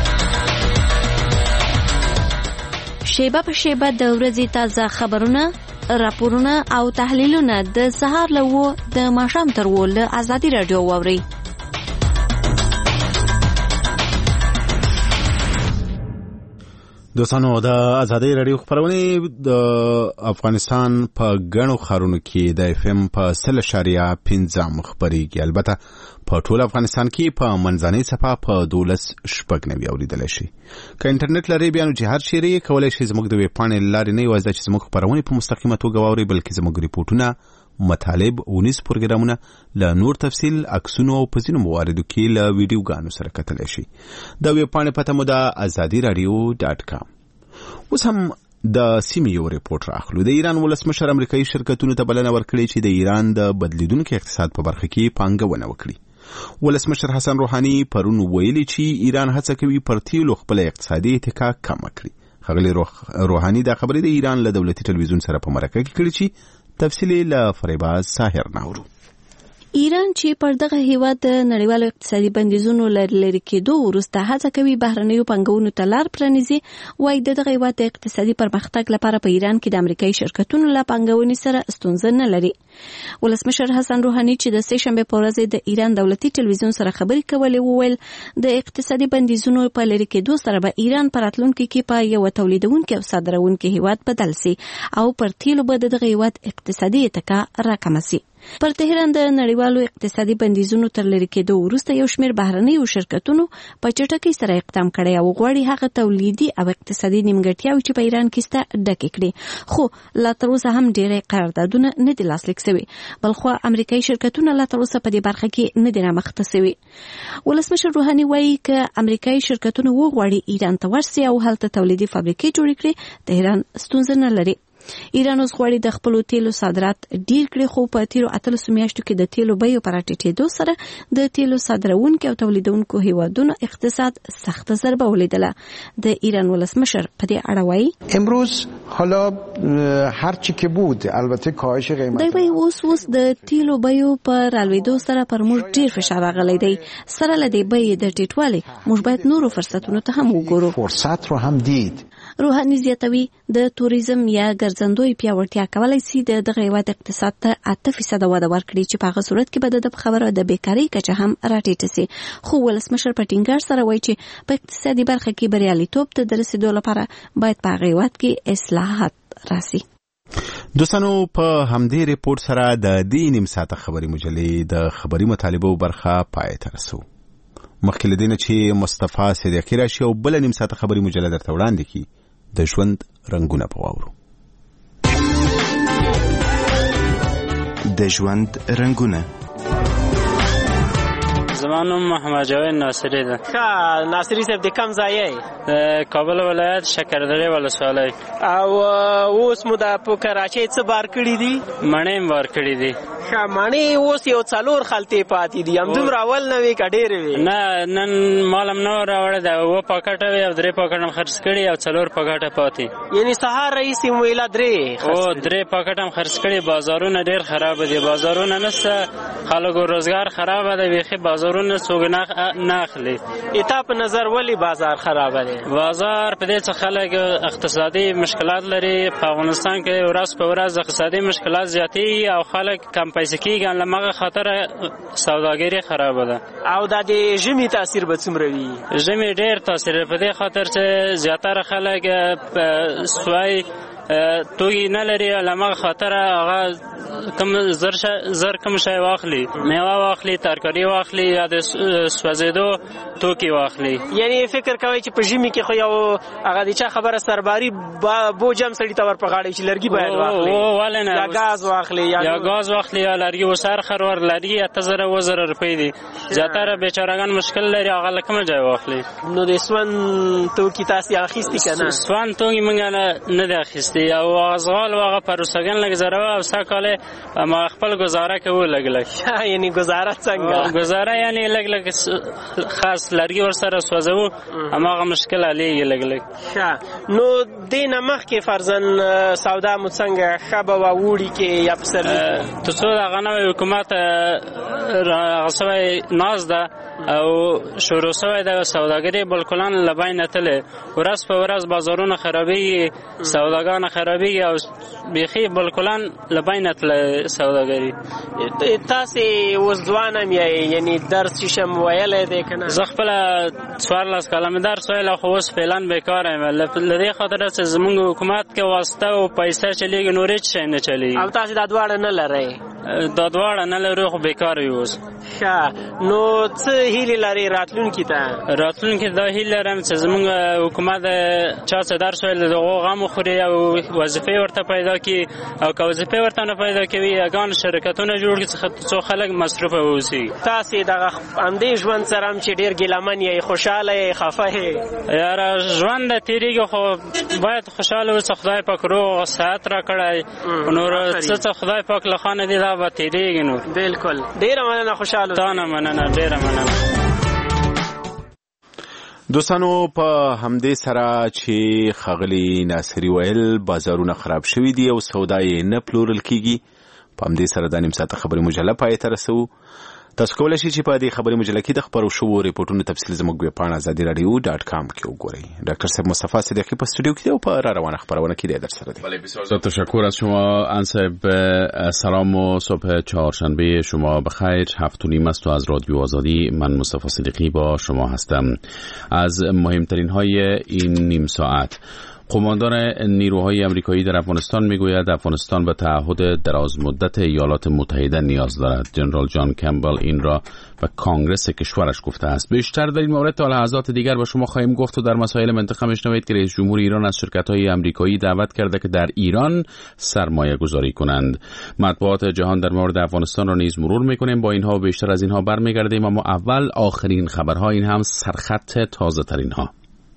شیبه په شیبه د ورځې تازه خبرونه، راپورونه او تحلیلونه د سهار له 9 د ماښام تر 10 له ازادي راډیو واورئ. دوستانو، د ازادي راډیو خبرونه د افغانستان په ګڼو ښارونو کې د FM په 0.5 خبريږي. البته په ټول افغانستان کې په منځنۍ صفحه په 12.9 اوریدل شي. که انټرنیټ لري بیا نو چې هر شی کولای شي زموږ د ویب پاڼې لارې نه یوازې چې زموږ خبرونه په مستقیمه توګه واوري، بلکې زموږ ریپورتونه، مطالب ونیس پروګرامونه له نور تفصیل عکسونو او په ځینو مواردو کې له ویډیوګانو سره کتلی شي. د ویب پاڼې پته مو ده azadiradio.com. اوس هم د سیمې یو ریپورټ راخلو. د ایران ولسمشر امریکایي شرکتونو ته بلنه ورکړې چې د ایران د بدلیدونکي اقتصاد په برخه کې پانګونه وکړي. ولسمشر حسن روحاني پرون ویلي چې ایران هڅه کوي پر تیلو خپل اقتصادي اتکا کم کړي. ښاغلی روحاني دا خبرې د ایران له دولتي ټلویزیون سره په مرکه کې کړي چې تفصیلی له فریباز ساحر ناورو. ایران چې پر دغه هیواد د نړیوالو اقتصادي بندیزونو لري کېدو وروسته هڅه کوي بهرنیو پانګونو ته لار پرانیزي، وایي دغه هیواد د اقتصادي پرمختګ لپاره په ایران کې د امریکایي شرکتونو له پانګونې سره ستونزه نه لري. ولسمشر حسن روحاني چې د سه شنبې په ورځ د ایران دولتي ټلویزیون سره خبرې کولې وویل د اقتصادي بندیزونو په لري کېدو سره به ایران په راتلونکي کې په یو تولیدونکي او صادرونکي هیواد بدل سي او پر تیلو به دغه هیواد اقتصادي اتکا راکمه سي. پر تهران د نړیوالو اقتصادي بندیزونو تر لري کېدو وروسته یو شمېر بهرنیو شرکتونو په چټکۍ سره اقدام کړی او غواړي هغه تولیدي او اقتصادي نیمګړتیاوې چې په ایران کې شته ډکې کړي، خو لا تر اوسه هم ډېری قراردادونه نه دي لاسلیک سوي. بلخوا امریکایي شرکتونه لا تر اوسه په دې برخه کې نه دي رامخته سوي. ولسمشر روحاني وایي که امریکایي شرکتونه وغواړي ایران ته ورسي او هلته تولیدي فابریکې جوړې کړي، تهران ستونزه نه لري. ایران اوس غواړي د خپلو تیلو صادرات ډیر کړي، خو په تیرو 18 میاشتو کې د تیلو بیو په راټیټېدو سره د تیلو صادرونکو او تولیدونکو هیوادونو اقتصاد سخت ضربه ولیدله. د ایران ولسمشر په دې اړه وایي امروز حالا هر چی که بود البته کاهش قیمت دی وایي اوس د تیلو بیو په رالوېدو سره پر موږ ډیر فشار راغلی دی. سره له دې بیې د ټیټوالي موږ باید نورو فرصتونو ته هم وګورو. فرصت رو هم دید. روحاني زیاتوي د توریزم یا ګرځندوی پیاوړتیا کولای شي د دغه هیواد اقتصاد ته 8% وده ورکړي چې په هغه صورت کې به د خبره د بیکارۍ کچه هم راټیټه سي. خو ولسمشر په ټینګار سره وایي چې په اقتصادي برخه کې بریالیتوب ته د رسیدو لپاره باید په هغه هیواد کې اصلاحات راسي. دوستانو په همدې ریپورت سره د دې نیم ساعته خبري مجلې د خبري مطالبو برخه پای ته رسو. مخکې له دې نه چې مصطفی صدیقی راشي او بل نیم ساعته خبري مجلې درته وړاندې کړي. د ژوند رنگونه په واورو. د ژوند رنگونه. زمانم محمد جاوید ناصری ده. ناصری صاحب د کوم ځای یې؟ کابل ولایت شکردرې ولسوالۍ. او اوس مو د په کراچۍ څه بار کړی دي؟ مڼې بار کړی دي. مڼې اوس یو 4 خلطې پاتې دي. همدومره اول نه وي که ډېرې وي؟ نه نن مالم نه راوړی ده. 2 پاکټه وي او 3 پاکټه هم خرڅ کړي او 4 پاکټه پاتې. یعنی سهار رئیسې مو ایله 3 او 3 پاکټه هم خرڅ کړي. بازارونه ډېر خراب دي. بازارونه نشته، خلکو روزګار خراب ده. بیخي بازارونه څوک نه اخلي. تا په نظر ولې بازار خراب دی؟ بازار په دې څه خلک اقتصادي مشکلات لري. په افغانستان کې ورځ په ورځ اقتصادي مشکلات زیاتېږي او خلک کم پیسې کېږي. لمغه خاطر سوداګري خرابه ده. او د ژمي تاثیر به څومره وي؟ ژمي ډېر تاثیر په دې خاطر چې زیاتره خلک سوای توګي نه لري. لمغه خاطر هغه کم زر کم شای واخلي، میوه واخلي، ترکاری واخلي یا د سوځېدو توکي واخلي. یعنی فکر کوي چې په ژمي کې خو یو هغه د چا خبره سرباري بوجم سړی ته ور پغاړي چې لرګي باید واخلي یا غاز واخلي یا غاز واخلي یا لرګي وسار خرور لرګي 8000 روپۍ دي. زیاتره بیچارهګان مشکل لري هغه لکه ځای واخلي. نو د سون توکي تاسو اخیستي کنه؟ سون توکي موږ نه د اخیستي او ازغال واغه پروسګن لګ زره او ساکاله ما خپل گزاره کوو لګ. یعنی گزاره څنګه؟ گزاره یعنی لګ خاص لرګي ور سره سوځو اماغه مشکل علی لګ. نو دینه مخ کې فرضاً سودا مو څنګه خبه و وړي کې یا پسر ته څو دغه نوې حکومت راغسوي ناز ده او شروع شوی د سوداګري بالکلان لباینه تله. ورځ په ورځ بازارونه خرابېږي، سوداګان خرابېږي او بيخي بالکلان لباینه تله سوداګري. تاسو اوس ځوانم یعنی درس شم ویلې ده کنه؟ زه خپل 14 کلمه درس ویل خو اوس فعلا بیکار یم. لدې خاطر چې زموږ حکومت کې واسطه او پیسې چلیږي نورې څه نه چلیږي. او تاسو د دواړه نه لرئ؟ دا دواړه نه لرو خو بیکار یو. نو څه هیله لري راتلونکي ته؟ راتلونکي دا هیله لرم چې زموږ حکومت چا څه درس ویل دغه غم خوري او وظیفه ورته پیدا کی او که وظیفه ورته نه پیدا کوي اګان شرکتونه جوړ کړي څو خلک مصرف اوسي. تاسو دغه اندې ژوند سره چې ډیر ګیلمن یې خوشاله یې خفه یې؟ یاره ژوند تیریږي خو باید خوشاله اوسه. خدای پاک روغ صحت را کړی نور څه خدای پاک له خانه دی دا به تیریږي. نو بالکل ډیره مننه. خوشاله تانه مننه ډیره مننه. دوستانو په همدې سره چې خغلی ناصری ویل بازارونه خراب شوي دي او سودای نه پلورل کیږي، په همدې سره د نیم ساعته خبري مجله پای ته رسو. تاسو کولای شئ چې په دې خبري مجله کې د خبرو شوو ریپورتونو تفصیل زموږ ویبپاڼه azadiradio.com کې وګورئ. ډاکټر صاحب مصطفی صدیقی په استودیو کې او په روانه خبرونه کې در سره دی. بله بسیار تشکر از شما انصب. سلام و صبح چهارشنبه شما بخیر. 7:30 است و از رادیو آزادی من مصطفی صدیقی با شما هستم. از مهمترین های این نیم ساعت: قماندان نیروهای آمریکایی در افغانستان میگوید افغانستان به تعهد دراز مدت ایالات متحده نیاز دارد. جنرال جان کمبل این را به کانگرس کشورش گفته است. بیشتر در این مورد تا لحظات دیگر با شما خواهیم گفت و در مسائل منطقه میشنوید که رئیس جمهور ایران از شرکت‌های آمریکایی دعوت کرده که در ایران سرمایه گذاری کنند. مطبوعات جهان در مورد افغانستان را نیز مرور میکنیم. با اینها و بیشتر از اینها برمیگردیم، اما اول آخرین خبرها، این هم سرخط تازه ترین ها.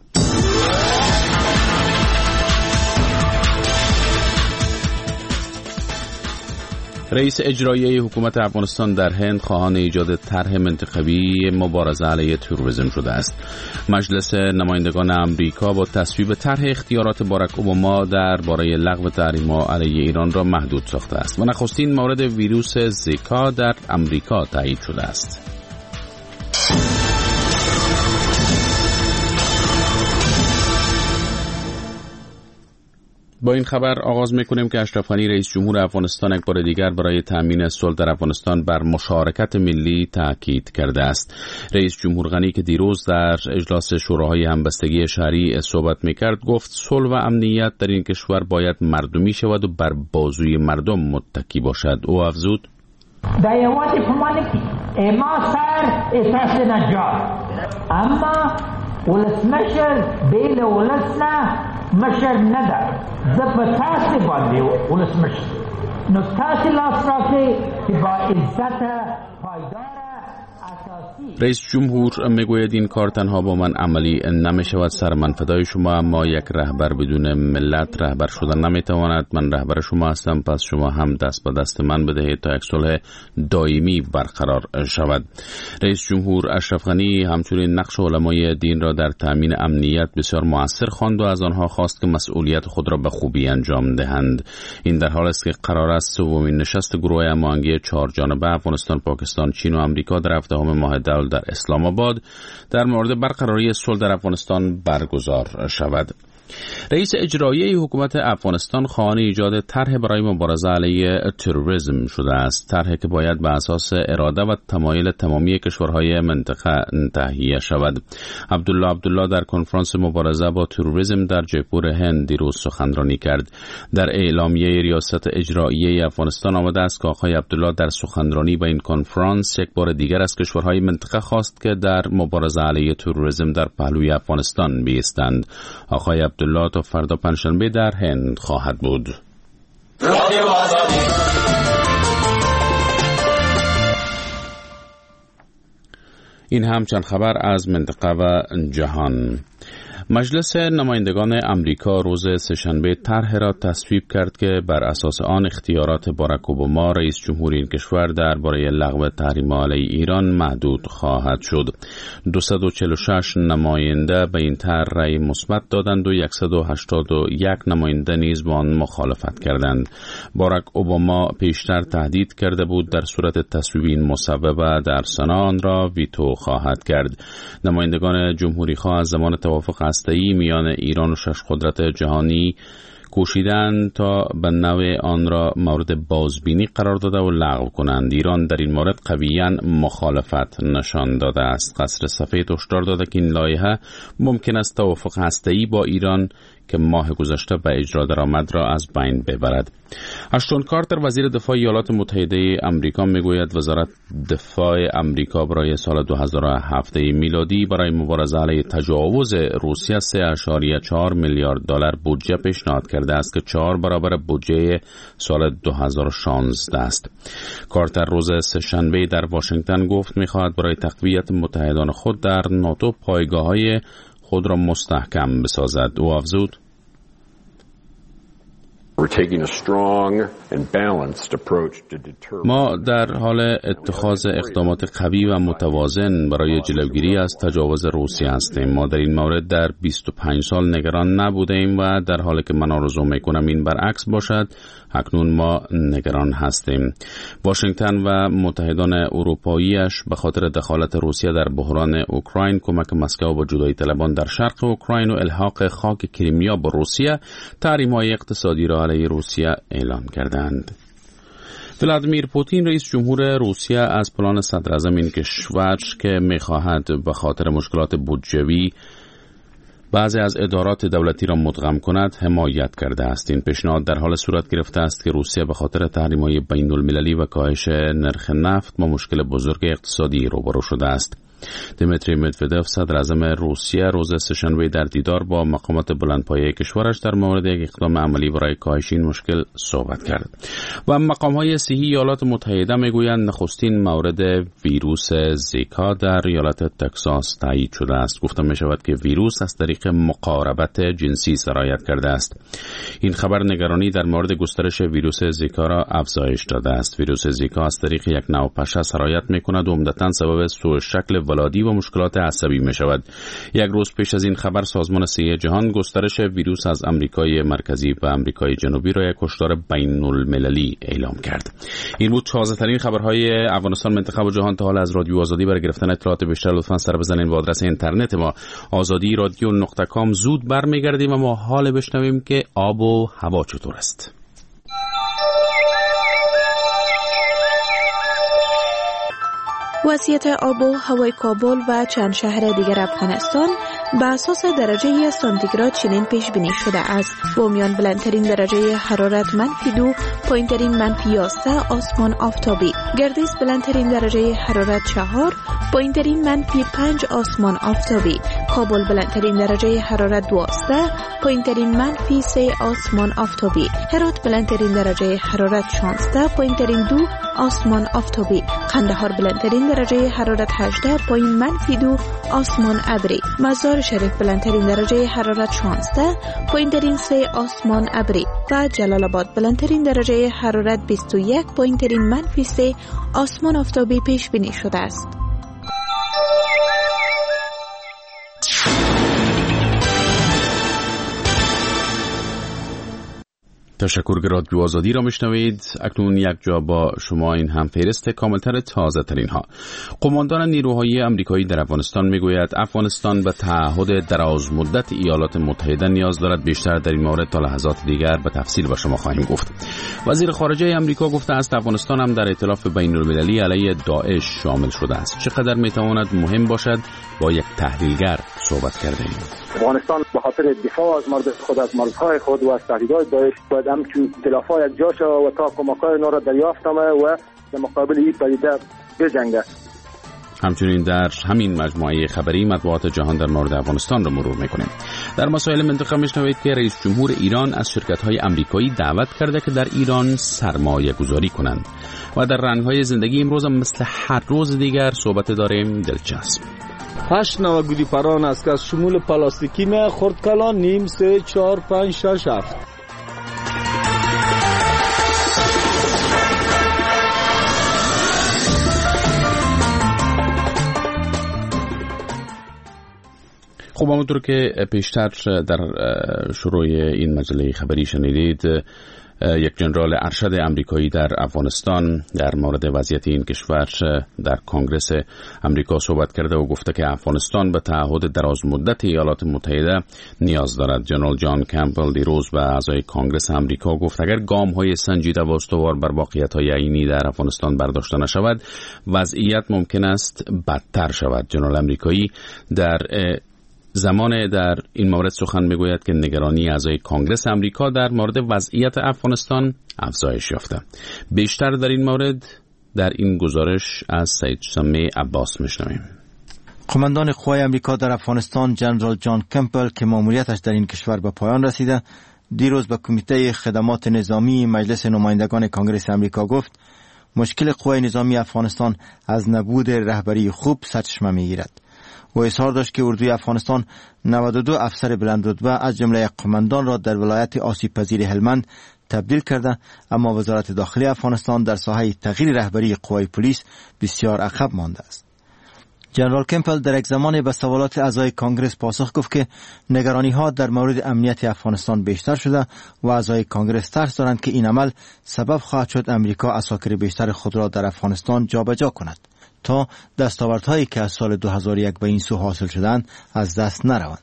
رئیس اجرایی حکومت افغانستان در هند خواهان ایجاد طرح منطقوی مبارزه علیه تروریسم شده است. مجلس نمایندگان آمریکا با تصویب طرح اختیارات باراک اوباما درباره لغو تحریم‌ها علیه ایران را محدود ساخته است و نخستین مورد ویروس زیکا در آمریکا تایید شده است. با این خبر آغاز می‌کنیم که اشرف غنی رئیس جمهور افغانستان یک بار دیگر برای تامین صلح در افغانستان بر مشارکت ملی تاکید کرده است. رئیس جمهور غنی که دیروز در اجلاس شوراهای همبستگی شهری صحبت می‌کرد گفت صلح و امنیت در این کشور باید مردمی شود و بر بازوی مردم متکی باشد. او افزود: در یوازی پمانکی ما سر احساس نجات اما ولسمشر بیل ولسنا مشر نده زب تاسی باندی ولسمشر نو تاسی لاس راکی که با عزت پایدار رئیس جمهور میگوید این کار تنها با من عملی نمی شود. سر من فدای شما، اما یک رهبر بدون ملت رهبر شدن نمی تواند. من رهبر شما هستم، پس شما هم دست به دست من بدهید تا یک صلح دائمی برقرار شود. رئیس جمهور اشرف غنی همچنین نقش علمای دین را در تامین امنیت بسیار مؤثر خواند و از آنها خواست که مسئولیت خود را به خوبی انجام دهند. این در حالی است که قرار است سومین نشست گروه هماهنگی 4 جانبه افغانستان، پاکستان، چین و آمریکا در 7 ماه دول در اسلام آباد در مورد برقراری صلح در افغانستان برگزار شود. رئیس اجرایی حکومت افغانستان خواهان ایجاد طرح برای مبارزه علیه تروریسم شده است. طرحی که باید بر اساس اراده و تمایل تمامی کشورهای منطقه تهیه شود. عبدالله در کنفرانس مبارزه با تروریسم در جیپور هند دیروز سخنرانی کرد. در اعلامیه ریاست اجرایی افغانستان آمده است که آقای عبدالله در سخنرانی به این کنفرانس یک بار دیگر از کشورهای منطقه خواست که در مبارزه علیه تروریسم در پهلوی افغانستان بایستند. آقای عبدالله تا فردا پنجشنبه در هند خواهد بود. این هم چند خبر از منطقه و جهان. مجلس نمایندگان آمریکا روز سه‌شنبه طرح را تصویب کرد که بر اساس آن اختیارات باراک اوباما رئیس جمهور این کشور درباره لغو تحریم علیه ایران محدود خواهد شد. 246 نماینده به این طرح رأی مثبت دادند و 181 نماینده نیز با آن مخالفت کردند. باراک اوباما پیشتر تهدید کرده بود در صورت تصویب این مصوبه در سنا آن را ویتو خواهد کرد. نمایندگان جمهوری خواه از زمان توافق هسته‌ای میان ایران و 6 قدرت جهانی کوشیدند تا به نوع آن را مورد بازبینی قرار داده و لغو کنند. ایران در این مورد قویاً مخالفت نشان داده است. قصر سفید هشدار داده که این لایحه ممکن است توافق هسته‌ای با ایران که ماه گذشته به اجرا درآمد را از بین ببرد. اشتون کارتر وزیر دفاع ایالات متحده آمریکا میگوید وزارت دفاع آمریکا برای سال 2007 میلادی برای مبارزه علیه تجاوز روسیه 3.4 میلیارد دلار بودجه پیشنهاد کرده است که 4 برابر بودجه سال 2016 است. کارتر روز سه‌شنبه در واشنگتن گفت می‌خواهد برای تقویت متحدان خود در ناتو پایگاه‌های خود را مستحکم بسازد. او افزود: ما در حال اتخاذ اقدامات قوی و متوازن برای جلوگیری از تجاوز روسیه هستیم. ما در این مورد در 25 سال نگران نبودیم و در حالی که من آرزو میکنم این برعکس باشد، اکنون ما نگران هستیم. واشنگتن و متحدان اروپاییش به خاطر دخالت روسیه در بحران اوکراین، کمک مسکو با جدایی طلبان در شرق اوکراین و الحاق خاک کریمیا با روسیه، تحریم‌های اقتصادی را علیه روسیه اعلان کردند. ولادیمیر پوتین رئیس جمهور روسیه از پلان صدراعظم این کشور که می‌خواهد به خاطر مشکلات بودجویی بعضی از ادارات دولتی را مدغم کند حمایت کرده است. این پیشنهاد در حال صورت گرفته است که روسیه به خاطر تحریم‌های بین‌المللی و کاهش نرخ نفت با مشکل بزرگ اقتصادی روبرو شده است. دیمیتری مدودوف صدراعظم روسیه روز سه‌شنبه در دیدار با مقامات بلندپایه کشورش در مورد یک اقدام عملی برای کاهش این مشکل صحبت کرد. و مقام‌های صحی ایالات متحده میگویند نخستین مورد ویروس زیکا در ایالت تگزاس تایید شده است. گفته می شود که ویروس از طریق مقاربت جنسی سرایت کرده است. این خبر نگرانی در مورد گسترش ویروس زیکا را افزایش داده است. ویروس زیکا از طریق یک نوع پشه سرایت می‌کند و عمدتاً سبب سوء شکل ولادی و مشکلات عصبی می شود. یک روز پیش از این خبر سازمان صحت جهان گسترش ویروس از آمریکای مرکزی و آمریکای جنوبی را یک کشتار بین‌المللی اعلام کرد. این بود 16 ترین خبرهای افغانستان، منطقه و جهان تا حالا. از رادیو آزادی برای گرفتن اطلاعات بیشتر لطفاً سر بزنید به آدرس اینترنت ما azadi.radio.com. زود برمیگردیم و ما حال بشنویم که آب و هوا چطور است. وضعیت آب و هوای کابل و چند شهر دیگر افغانستان به اساس درجه سانتیگراد چنین پیش بینی شده است: بامیان بلندترین درجه حرارت -2، پایینترین -11 آسمان آفتابی. گردیز بلندترین درجه حرارت 4، پایینترین -5 آسمان آفتابی. کابل بلندترین درجه حرارت 12، پایینترین -3 آسمان آفتابی. هرات بلندترین درجه حرارت 16، پایینترین 2 آسمان آفتابی. قندهار بلندترین درجه حرارت 18، پایین -2 آسمان ابری. مزار شریف بلندترین درجه حرارت 16، پایینترین 3 آسمان ابری. و جلال آباد بلندترین درجه حرارت 21، پایینترین -3 آسمان آفتابی پیش بینی شده است. تشکر که رادیو آزادی را میشنوید. اکنون یک جا با شما این هم فهرست کاملتر تازه ترین ها. قماندان نیروهای آمریکایی در افغانستان میگوید افغانستان به تعهد دراز مدت ایالات متحده نیاز دارد. بیشتر در این مورد تا لحظات دیگر به تفصیل با شما خواهیم گفت. وزیر خارجه آمریکا گفته است افغانستان هم در ائتلاف بین‌المللی علیه داعش شامل شده است. چقدر میتواند مهم باشد با یک تحلیلگر صحبت کرده ایم. افغانستان به خاطر دفاع از مرز خود، از مرزهای خود و از تهدیدهای داعش باید همچون ائتلاف‌ها یک جا شود و تا کمک‌های اینا را دریافت و در مقابل این پدیده بجنگه. همچنین در همین مجموعه خبری مطبوعات جهان در مورد افغانستان را مرور می‌کنیم. در مسائل منطقه می‌شنوید که رئیس جمهور ایران از شرکت‌های آمریکایی دعوت کرده که در ایران سرمایه‌گذاری کنند. و در رنگ‌های زندگی امروز مثل هر روز دیگر صحبت داریم دلچسب. 8 نوع گودی پران است که از شمول پلاستیکی می خرد کلان نیم 3 4 5 6 7. خب همونطور که پیشتر در شروع این مجله خبری شنیدید، یک جنرال ارشد آمریکایی در افغانستان در مورد وضعیت این کشور در کنگره آمریکا صحبت کرده و گفته که افغانستان به تعهد دراز مدت ایالات متحده نیاز دارد. جنرال جان کمپبل دیروز به اعضای کنگره آمریکا گفت اگر گام‌های سنجیده و استوار بر واقعیت‌های عینی در افغانستان برداشته نشود، وضعیت ممکن است بدتر شود. جنرال آمریکایی در زمان در این مورد سخن میگوید که نگرانی اعضای کنگره امریکا در مورد وضعیت افغانستان افزایش یافته. بیشتر در این مورد در این گزارش از سید سمی عباس میشنویم. قماندان قوای امریکا در افغانستان جنرال جان کمپل که ماموریتش در این کشور به پایان رسیده، دیروز به کمیته خدمات نظامی مجلس نمایندگان کنگره امریکا گفت مشکل قوای نظامی افغانستان از نبود رهبری خوب سرچشمه میگیرد. و اظهار داشت که اردوی افغانستان 92 افسر بلند رتبه از جمله قماندان را در ولایت آسیب پذیر هلمند تبدیل کرده، اما وزارت داخلی افغانستان در ساحه تغییر رهبری قوای پلیس بسیار عقب مانده است. جنرال کمپل در یک زمانی به سوالات اعضای کانگرس پاسخ گفت که نگرانی ها در مورد امنیت افغانستان بیشتر شده و اعضای کانگرس ترس دارند که این عمل سبب خواهد شد امریکا عساکر بیشتر خود را در افغانستان جابجا کند تا دستاوردهایی که از سال 2001 به این سو حاصل شدند از دست نروند.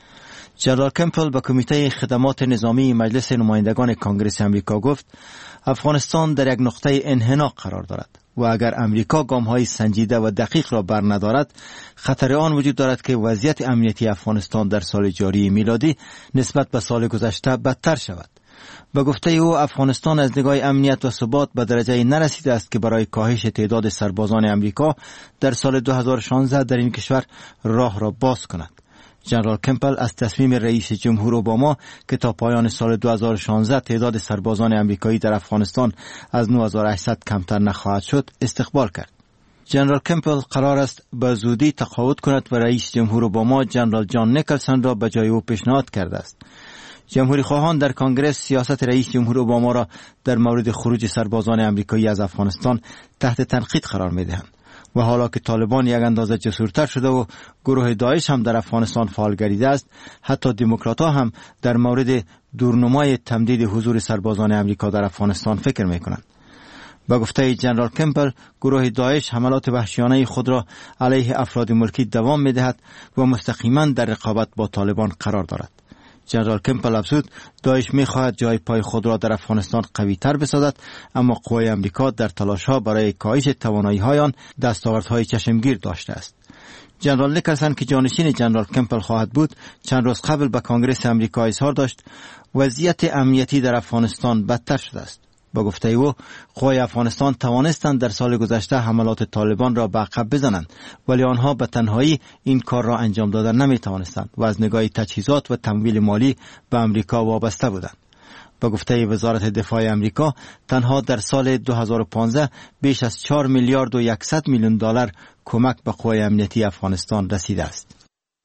جنرال کمپل به کمیته خدمات نظامی مجلس نمایندگان کانگرس امریکا گفت افغانستان در یک نقطه انحناء قرار دارد و اگر امریکا گام‌های سنجیده و دقیق را بر ندارد، خطر آن وجود دارد که وضعیت امنیتی افغانستان در سال جاری میلادی نسبت به سال گذشته بدتر شود. به گفته او افغانستان از نگاه امنیت و ثبات به درجه نرسیده است که برای کاهش تعداد سربازان امریکا در سال 2016 در این کشور راه را باز کند. جنرال کمپل از تصمیم رئیس جمهور اوباما که تا پایان سال 2016 تعداد سربازان امریکایی در افغانستان از 9800 کمتر نخواهد شد استقبال کرد. جنرال کمپل قرار است به زودی تقاعد کند و رئیس جمهور اوباما جنرال جان نیکلسون را به جای او پیشنهاد کرده است. جمهوری خواهان در کنگره سیاست رئیس جمهور اوباما را در مورد خروج سربازان امریکایی از افغانستان تحت تنقید قرار می‌دهند و حالا که طالبان یک اندازه جسورتر شده و گروه داعش هم در افغانستان فعال گردیده است، حتی دموکرات‌ها هم در مورد دورنمای تمدید حضور سربازان امریکا در افغانستان فکر می‌کنند. با گفته جنرال کمپل، گروه داعش حملات وحشیانه خود را علیه افراد ملکی دوام می‌دهد و مستقیما در رقابت با طالبان قرار دارد. جنرال کمپل افزود داعش می‌خواهد جای پای خود را در افغانستان قوی‌تر بسازد، اما قوای امریکا در تلاش‌ها برای کاهش توانایی‌های آن دستاوردهای چشمگیر داشته است. جنرال نیکلسون که جانشین جنرال کمپل خواهد بود، چند روز قبل به کنگره امریکا اظهار داشت وضعیت امنیتی در افغانستان بدتر شده است. با گفته او قوای افغانستان توانستند در سال گذشته حملات طالبان را به عقب بزنند، ولی آنها به تنهایی این کار را انجام دادن نمی‌توانستند و از نگاه تجهیزات و تمویل مالی به امریکا وابسته بودند. با گفته وزارت دفاع امریکا تنها در سال 2015 بیش از 4 میلیارد و 100 میلیون دلار کمک به قوای امنیتی افغانستان رسیده است.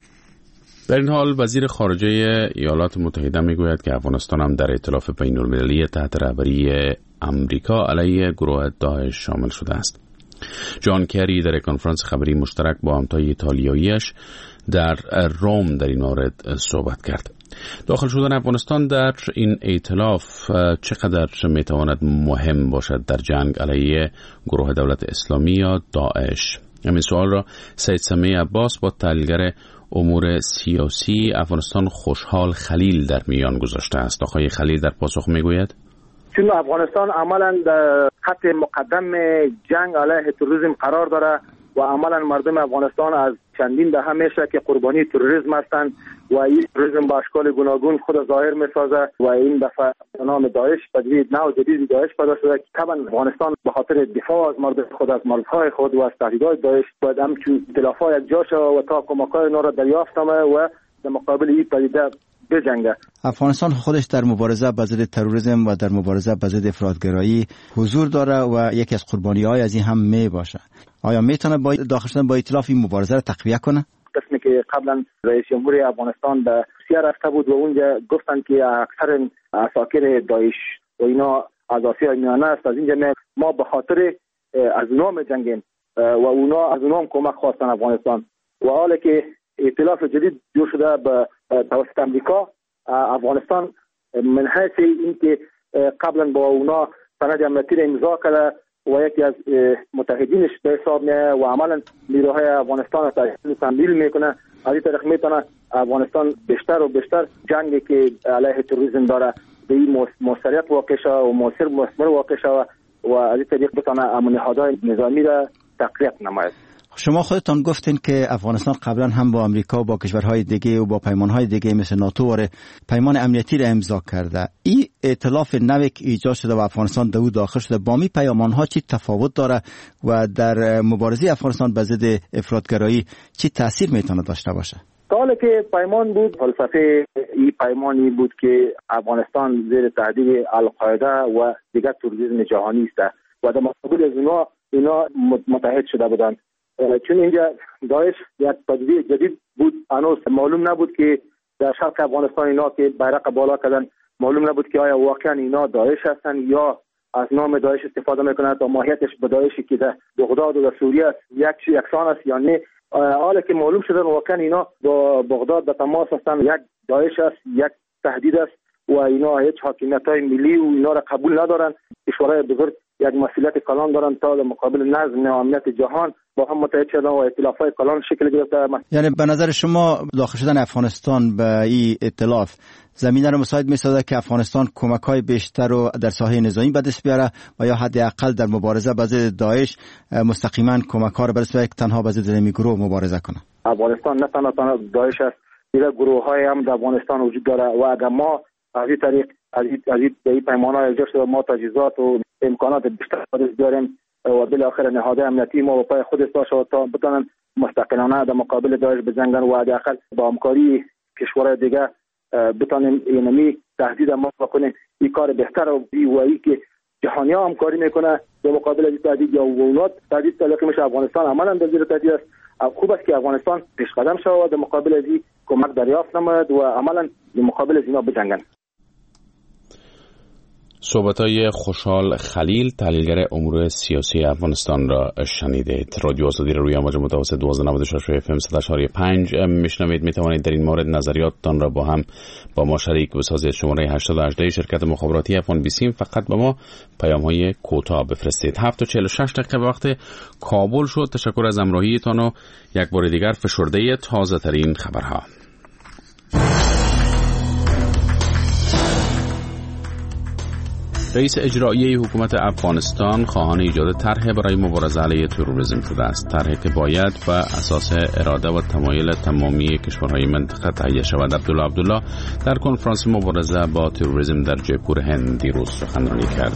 در این حال وزیر خارجه ایالات متحده میگوید که افغانستان هم در ائتلاف بین‌المللی تحت رهبری امریکا علیه گروه داعش شامل شده است. جان کری در کنفرانس خبری مشترک با همتای ایتالیاییش در روم در این مورد صحبت کرد. داخل شدن افغانستان در این ائتلاف چقدر میتواند مهم باشد در جنگ علیه گروه دولت اسلامی یا داعش؟ همین سوال را سید سمی عباس با تحلیلگر امور سیاسی افغانستان خوشحال خلیل در میان گذاشته است. آقای خلیل در پاسخ میگوید چون افغانستان عملا در خط مقدم جنگ علیه تروریسم قرار داره و عملا مردم افغانستان از چندین دهه میشه که قربانی تروریسم هستند و این تروریسم با اشکال گوناگون خود ظاهر میسازه و این دفعه نام داعش پدید نو جدید داعش پیدا شده که طبعا افغانستان به خاطر دفاع از مردم خود از مرزهای خود و از تهدیدات داعش باید همچون اختلافات یک جا شود و تا کمک‌های نو را دریافت و در مقابل این پدیده بجنگه. افغانستان خودش در مبارزه با ضد تروریسم و در مبارزه با ضد افراطگرایی حضور داره و یکی از قربانی‌های از این هم می باشه. آیا میتونه با داخل شدن با ائتلاف این مبارزه را تقویت کنه؟ قسمی که قبلا رئیس جمهور افغانستان به روسیه رفته بود و اونجا گفتن که اکثر عساکر داعش و اینا از آسیای میانه است، از اینجا ما به خاطر از نام جنگیم و اونا از نام کمک خواستن افغانستان و حالا که ائتلاف جدید جور شده به توسط امریکا، افغانستان من حیث اینکه قبلا با اونا سند امنیتی را امضا کرده و یکی از متحدینش به حساب میاد و عملا نیروهای افغانستان را تمویل میکنه، از این طریق میتونه افغانستان بیشتر و بیشتر جنگی که علیه تروریسم داره به این موثریت واقع شود و مثمر واقع شود و از این طریق بتونه نهادهای نظامی را تقویت نماید. شما خودتان گفتین که افغانستان قبلا هم با امریکا و با کشورهای دیگه و با پیمانهای دیگه مثل ناتو و پیمان امنیتی را امضا کرده. این ائتلاف نوی که ایجاد شده و افغانستان در او داخل شده با می پیمانها چی تفاوت داره و در مبارزه افغانستان به ضد افراطگرایی چی تاثیر میتونه داشته باشه؟ حالا که پیمان بود، فلسفه این پیمانی بود که افغانستان زیر تهدید القاعده و دیگر تروریسم جهانی است و در مقابل از اینا متحد شده بودند. چون اینجا داعش یک پدیده جدید بود، هنوز معلوم نبود که در شرق افغانستان اینا که بیرق بالا کردن، معلوم نبود که آیا واقعا اینا داعش هستن یا از نام داعش استفاده میکنند و ماهیتش به داعشی که در بغداد و در سوریه است یکسان است یا نه. حالا که معلوم شدن واقعا اینا با بغداد به تماس هستن، یک داعش است، یک تهدید است و اینا هیچ حاکمیت‌های ملی و اینا را قبول ندارن. کشورهای بزرگ یک مسئولیت کلان دارن تا در مقابل نظم و امنیت جهان با هم متحد شدن و ائتلاف‌های کلان شکل گرفته. یعنی به نظر شما داخل شدن افغانستان به این ائتلاف زمینه رو مساعد می‌سازه که افغانستان کمک‌های بیشتر رو در ساحه نظامی به دست بیاره و یا حداقل در مبارزه با ضد داعش مستقیما کمک‌ها رو به دست بیاره که تنها با ضد گروه مبارزه کنه؟ افغانستان نه تنها داعش است، دیگر گروه‌های هم در افغانستان وجود داره و اگر ما از این طریق از این پیمان‌های ایجاد شده ما تجهیزات و امکانات بیشتر داریم و بالاخره نهادهای امنیتی ما با پای خودش باشه تا بتونن مستقلانه در مقابل داعش بجنگن و حداقل با همکاری کشورهای دیگه بتونیم اینمی تهدید ما بکنیم. این کار بهتر و ای که جهانی‌ها همکاری میکنه در مقابل این تهدید یا اولاد تهدید تلقی میشه. افغانستان عملاً در زیر تهدید است. خوب است که افغانستان پیش قدم شود و در مقابل از این کمک دریافت نماید و عملاً در مقابل از اینا بجنگن. صحبت‌های خوشحال خلیل، تحلیلگر امور سیاسی افغانستان را شنیدید. رادیو آزادی را روی امواج متوسط 1296 FM 100.5 میشنوید. میتوانید در این مورد نظریاتتان را با ما شریک بسازید. شماره 818 شرکت مخابراتی افغان بیسیم فقط به ما پیام‌های کوتاه بفرستید. 7:46 دقیقه وقت کابل شد. تشکر از همراهیتان و یک بار دیگر فشرده تازه ترین خبرها. رئیس اجرایی حکومت افغانستان خواهان ایجاد طرح برای مبارزه علیه تروریسم شده است. طرحی که باید بر اساس اراده و تمایل تمامی کشورهای منطقه تهیه شود. عبدالله در کنفرانس مبارزه با تروریسم در جیپور هند دیروز سخنرانی کرد.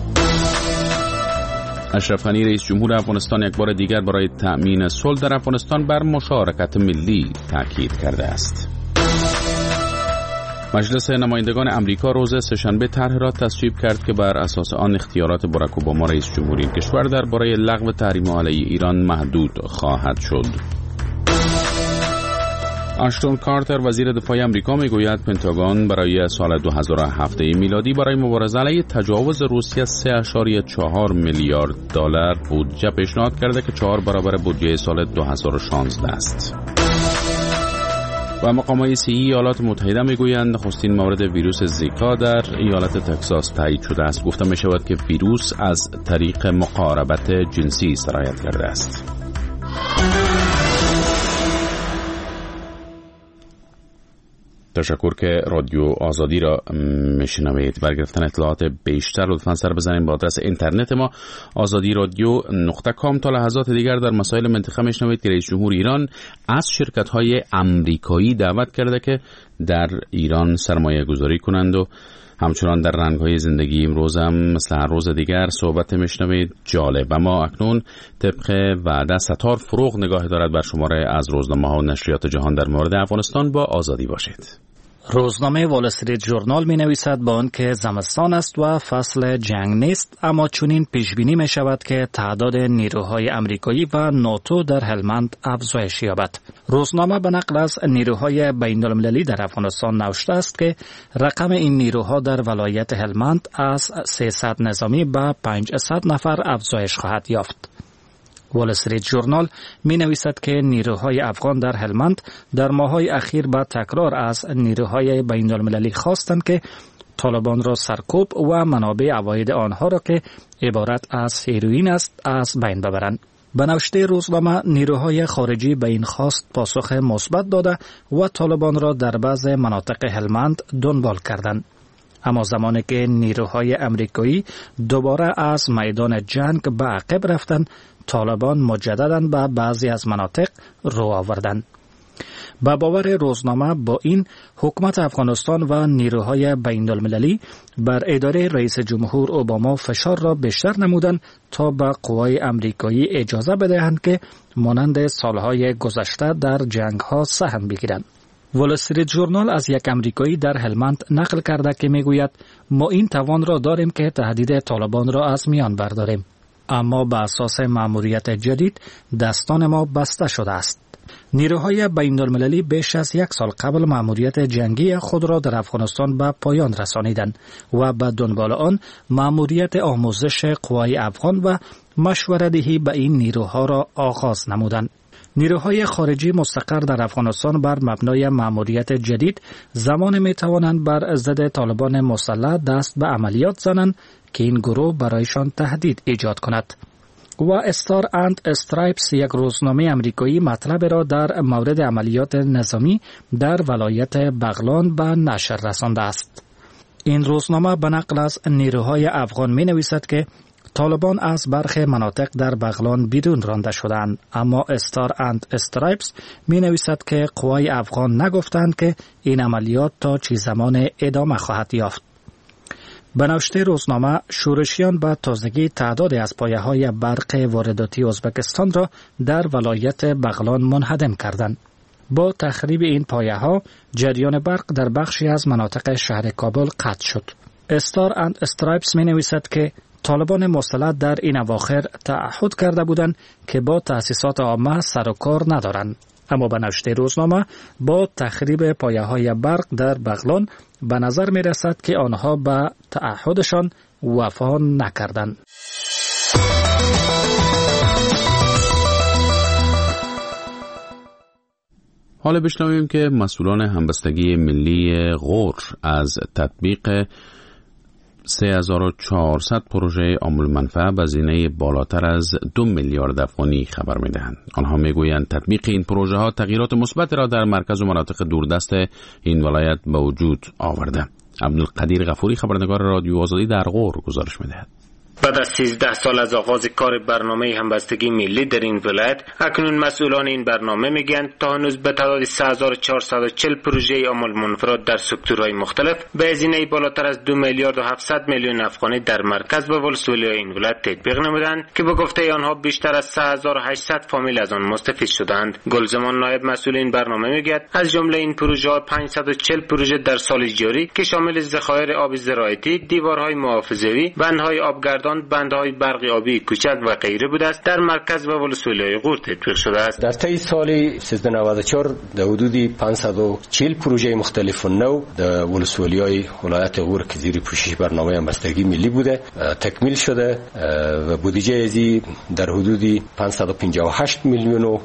اشرف غنی رئیس جمهور افغانستان یک بار دیگر برای تأمین صلح در افغانستان بر مشارکت ملی تاکید کرده است. مجلس نمایندگان امریکا روز سه‌شنبه طرح را تصویب کرد که بر اساس آن اختیارات باراک اوباما رئیس جمهوری این کشور درباره لغو تحریم‌ها علیه ایران محدود خواهد شد. آشتون کارتر وزیر دفاع امریکا میگوید پنتاگون برای سال 2007 میلادی برای مبارزه علیه تجاوز روسیه 3.4 میلیارد دلار بودجه پیشنهاد کرده که 4 برابر بودجه سال 2016 است. و مقامات صحی ایالات متحده میگویند نخستین مورد ویروس زیکا در ایالت تگزاس تایید شده است. گفته می شود که ویروس از طریق مقاربت جنسی سرایت کرده است. تشکر که رادیو آزادی را میشنوید. برای گرفتن اطلاعات بیشتر لطفاً سر بزنید به آدرس اینترنت ما azadiradyo.com. تا لحظات دیگر در مسائل منطقه میشنوید که رئیس جمهور ایران از شرکت‌های امریکایی دعوت کرده که در ایران سرمایه گذاری کنند و همچنان در رنگ‌های زندگی امروز هم مثل هر روز دیگر صحبت میشنوید جالب. اما اکنون طبق وعده ستار فروغ نگاه دارد بر شماره از روزنامه‌ها و نشریات جهان در مورد افغانستان. با آزادی باشید. روزنامه وال استریت ژورنال می نویسد با آنکه زمستان است و فصل جنگ نیست، اما چنین پیش بینی می شود که تعداد نیروهای امریکایی و ناتو در هلمند افزایش یابد. روزنامه به نقل از نیروهای بین‌المللی در افغانستان نوشته است که رقم این نیروها در ولایت هلمند از 300 نظامی به 500 نفر افزایش خواهد یافت. وال استریت ژورنال می نویسد که نیروهای افغان در هلمند در ماه‌های اخیر با تکرار از نیروهای بین‌المللی خواستند که طالبان را سرکوب و منابع عواید آنها را که عبارت از هیروئین است از بین ببرند. به نوشته روزنامه نیروهای خارجی به این خواست پاسخ مثبت داده و طالبان را در بعض مناطق هلمند دنبال کردند. اما زمانی که نیروهای امریکایی دوباره از میدان جنگ به عقب رفتند، طالبان مجدداً به بعضی از مناطق رو آوردند. با باور روزنامه با این حکومت افغانستان و نیروهای بین المللی بر اداره رئیس جمهور اوباما فشار را بیشتر نمودند تا به قوای امریکایی اجازه بدهند که مانند سالهای گذشته در جنگ‌ها سهم بگیرند. وال استریت ژورنال از یک امریکایی در هلمند نقل کرده که میگوید ما این توان را داریم که تهدید طالبان را از میان برداریم، اما به اساس مأموریت جدید دستان ما بسته شده است. نیروهای بین المللی بیش از 1 سال قبل مأموریت جنگی خود را در افغانستان به پایان رسانیدند و به دنبال آن مأموریت آموزش قوای افغان و مشوره‌دهی به این نیروها را آغاز نمودند. نیروهای خارجی مستقر در افغانستان بر مبنای مأموریت جدید زمان می توانند بر ضد طالبان مسلح دست به عملیات زنند که این گروه برایشان تهدید ایجاد کند. و استار اند استرایپس یک روزنامه امریکایی مطلب را در مورد عملیات نظامی در ولایت بغلان به نشر رسانده است. این روزنامه به نقل از نیروهای افغان می نویسد که طالبان از برخی مناطق در بغلان بیرون رانده شدند، اما استار اند استرایپس می نویسد که قوای افغان نگفتند که این عملیات تا چه زمان ادامه خواهد یافت. به نوشته روزنامه، شورشیان به تازگی تعدادی از پایه‌های برق وارداتی ازبکستان را در ولایت بغلان منهدم کردند. با تخریب این پایه‌ها، جریان برق در بخشی از مناطق شهر کابل قطع شد. استار اند استرایپس می نویسد که طالبان مسلح در این اواخر تعهد کرده بودند که با تأسیسات عامه سر و کار ندارند، اما به نوشته روزنامه با تخریب پایه‌های برق در بغلان به نظر می رسد که آنها به تعهدشان وفا نکردند. حالا بشنویم که مسئولان همبستگی ملی غور از تطبیق 3400 پروژه عامل منفعه به هزینه بالاتر از 2 میلیارد افغانی خبر می‌دهند. آنها میگویند تطبیق این پروژه ها تغییرات مثبت را در مرکز و مناطق دوردست این ولایت به وجود آورده. عبدالقدیر غفوری خبرنگار رادیو آزادی در غور گزارش می‌دهد. بعد از 13 سال از آغاز کار برنامه همبستگی ملی در این ولایت، اکنون مسئولان این برنامه میگن تا هنوز به تعداد 3440 پروژه عامل منفرد در سکتورهای مختلف به هزینه بالاتر از 2 میلیارد و 700 میلیون افغانی در مرکز و ولسوالی این ولایت تطبیق نمودند که به گفته آنها بیشتر از 3800 فامیل از آن مستفید شدند. گلزمان نایب مسئول این برنامه میگه از جمله این پروژه 540 پروژه در سال جاری که شامل ذخایر آب زراعتی، دیوارهای محافظوی، بندهای آبگردان، بندهای برق آبی کوچک و غیره بوده است در مرکز و ولسوالی غور تطبیق شده است. در طی سال 1394 در حدود 540 پروژه مختلف نو در ولسوالی‌های ولایت غور که زیر پوشش برنامه همبستگی ملی بوده تکمیل شده و بودجه ازی در حدود 558 میلیون و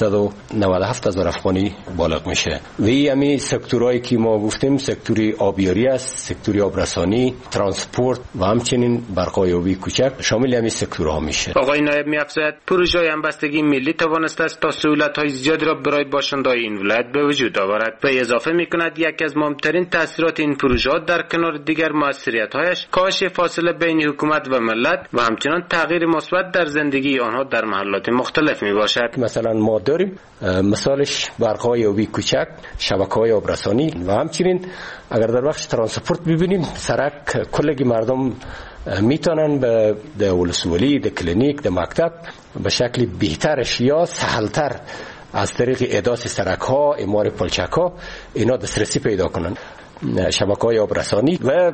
697 هزار افغانی بالغ میشه. و این سکتورهایی که ما گفتیم سکتوری آبیاری است، سکتوری آبرسانی، ترانسپورت و همچنین برقای آبی کوچک شامل همین سکتورها میشه. آقای نایب می‌افزاید پروژه همبستگی ملی توانسته است تا سهولت‌های زیادی را برای باشندگان این ولایت به وجود آورد و اضافه می‌کند یکی از مهمترین تأثیرات این پروژه در کنار دیگر موثریت‌هایش کاهش فاصله بین حکومت و ملت و همچنین تغییر مثبت در زندگی آنها در محلات مختلف میباشد. مثلا ما داریم مثالش برق‌های آبی کوچک، شبکه‌های آبرسانی و همچنین اگر در بخش ترانسپورت ببینیم سرک کلگی مردم میتونن به ولسوالی، د کلینیک، د مکتب به شکل بهترش یا سهلتر از طریق احداث سرک‌ها، اعمار پلچک‌ها اینا دسترسی پیدا کنن. شبکه‌های آبرسانی و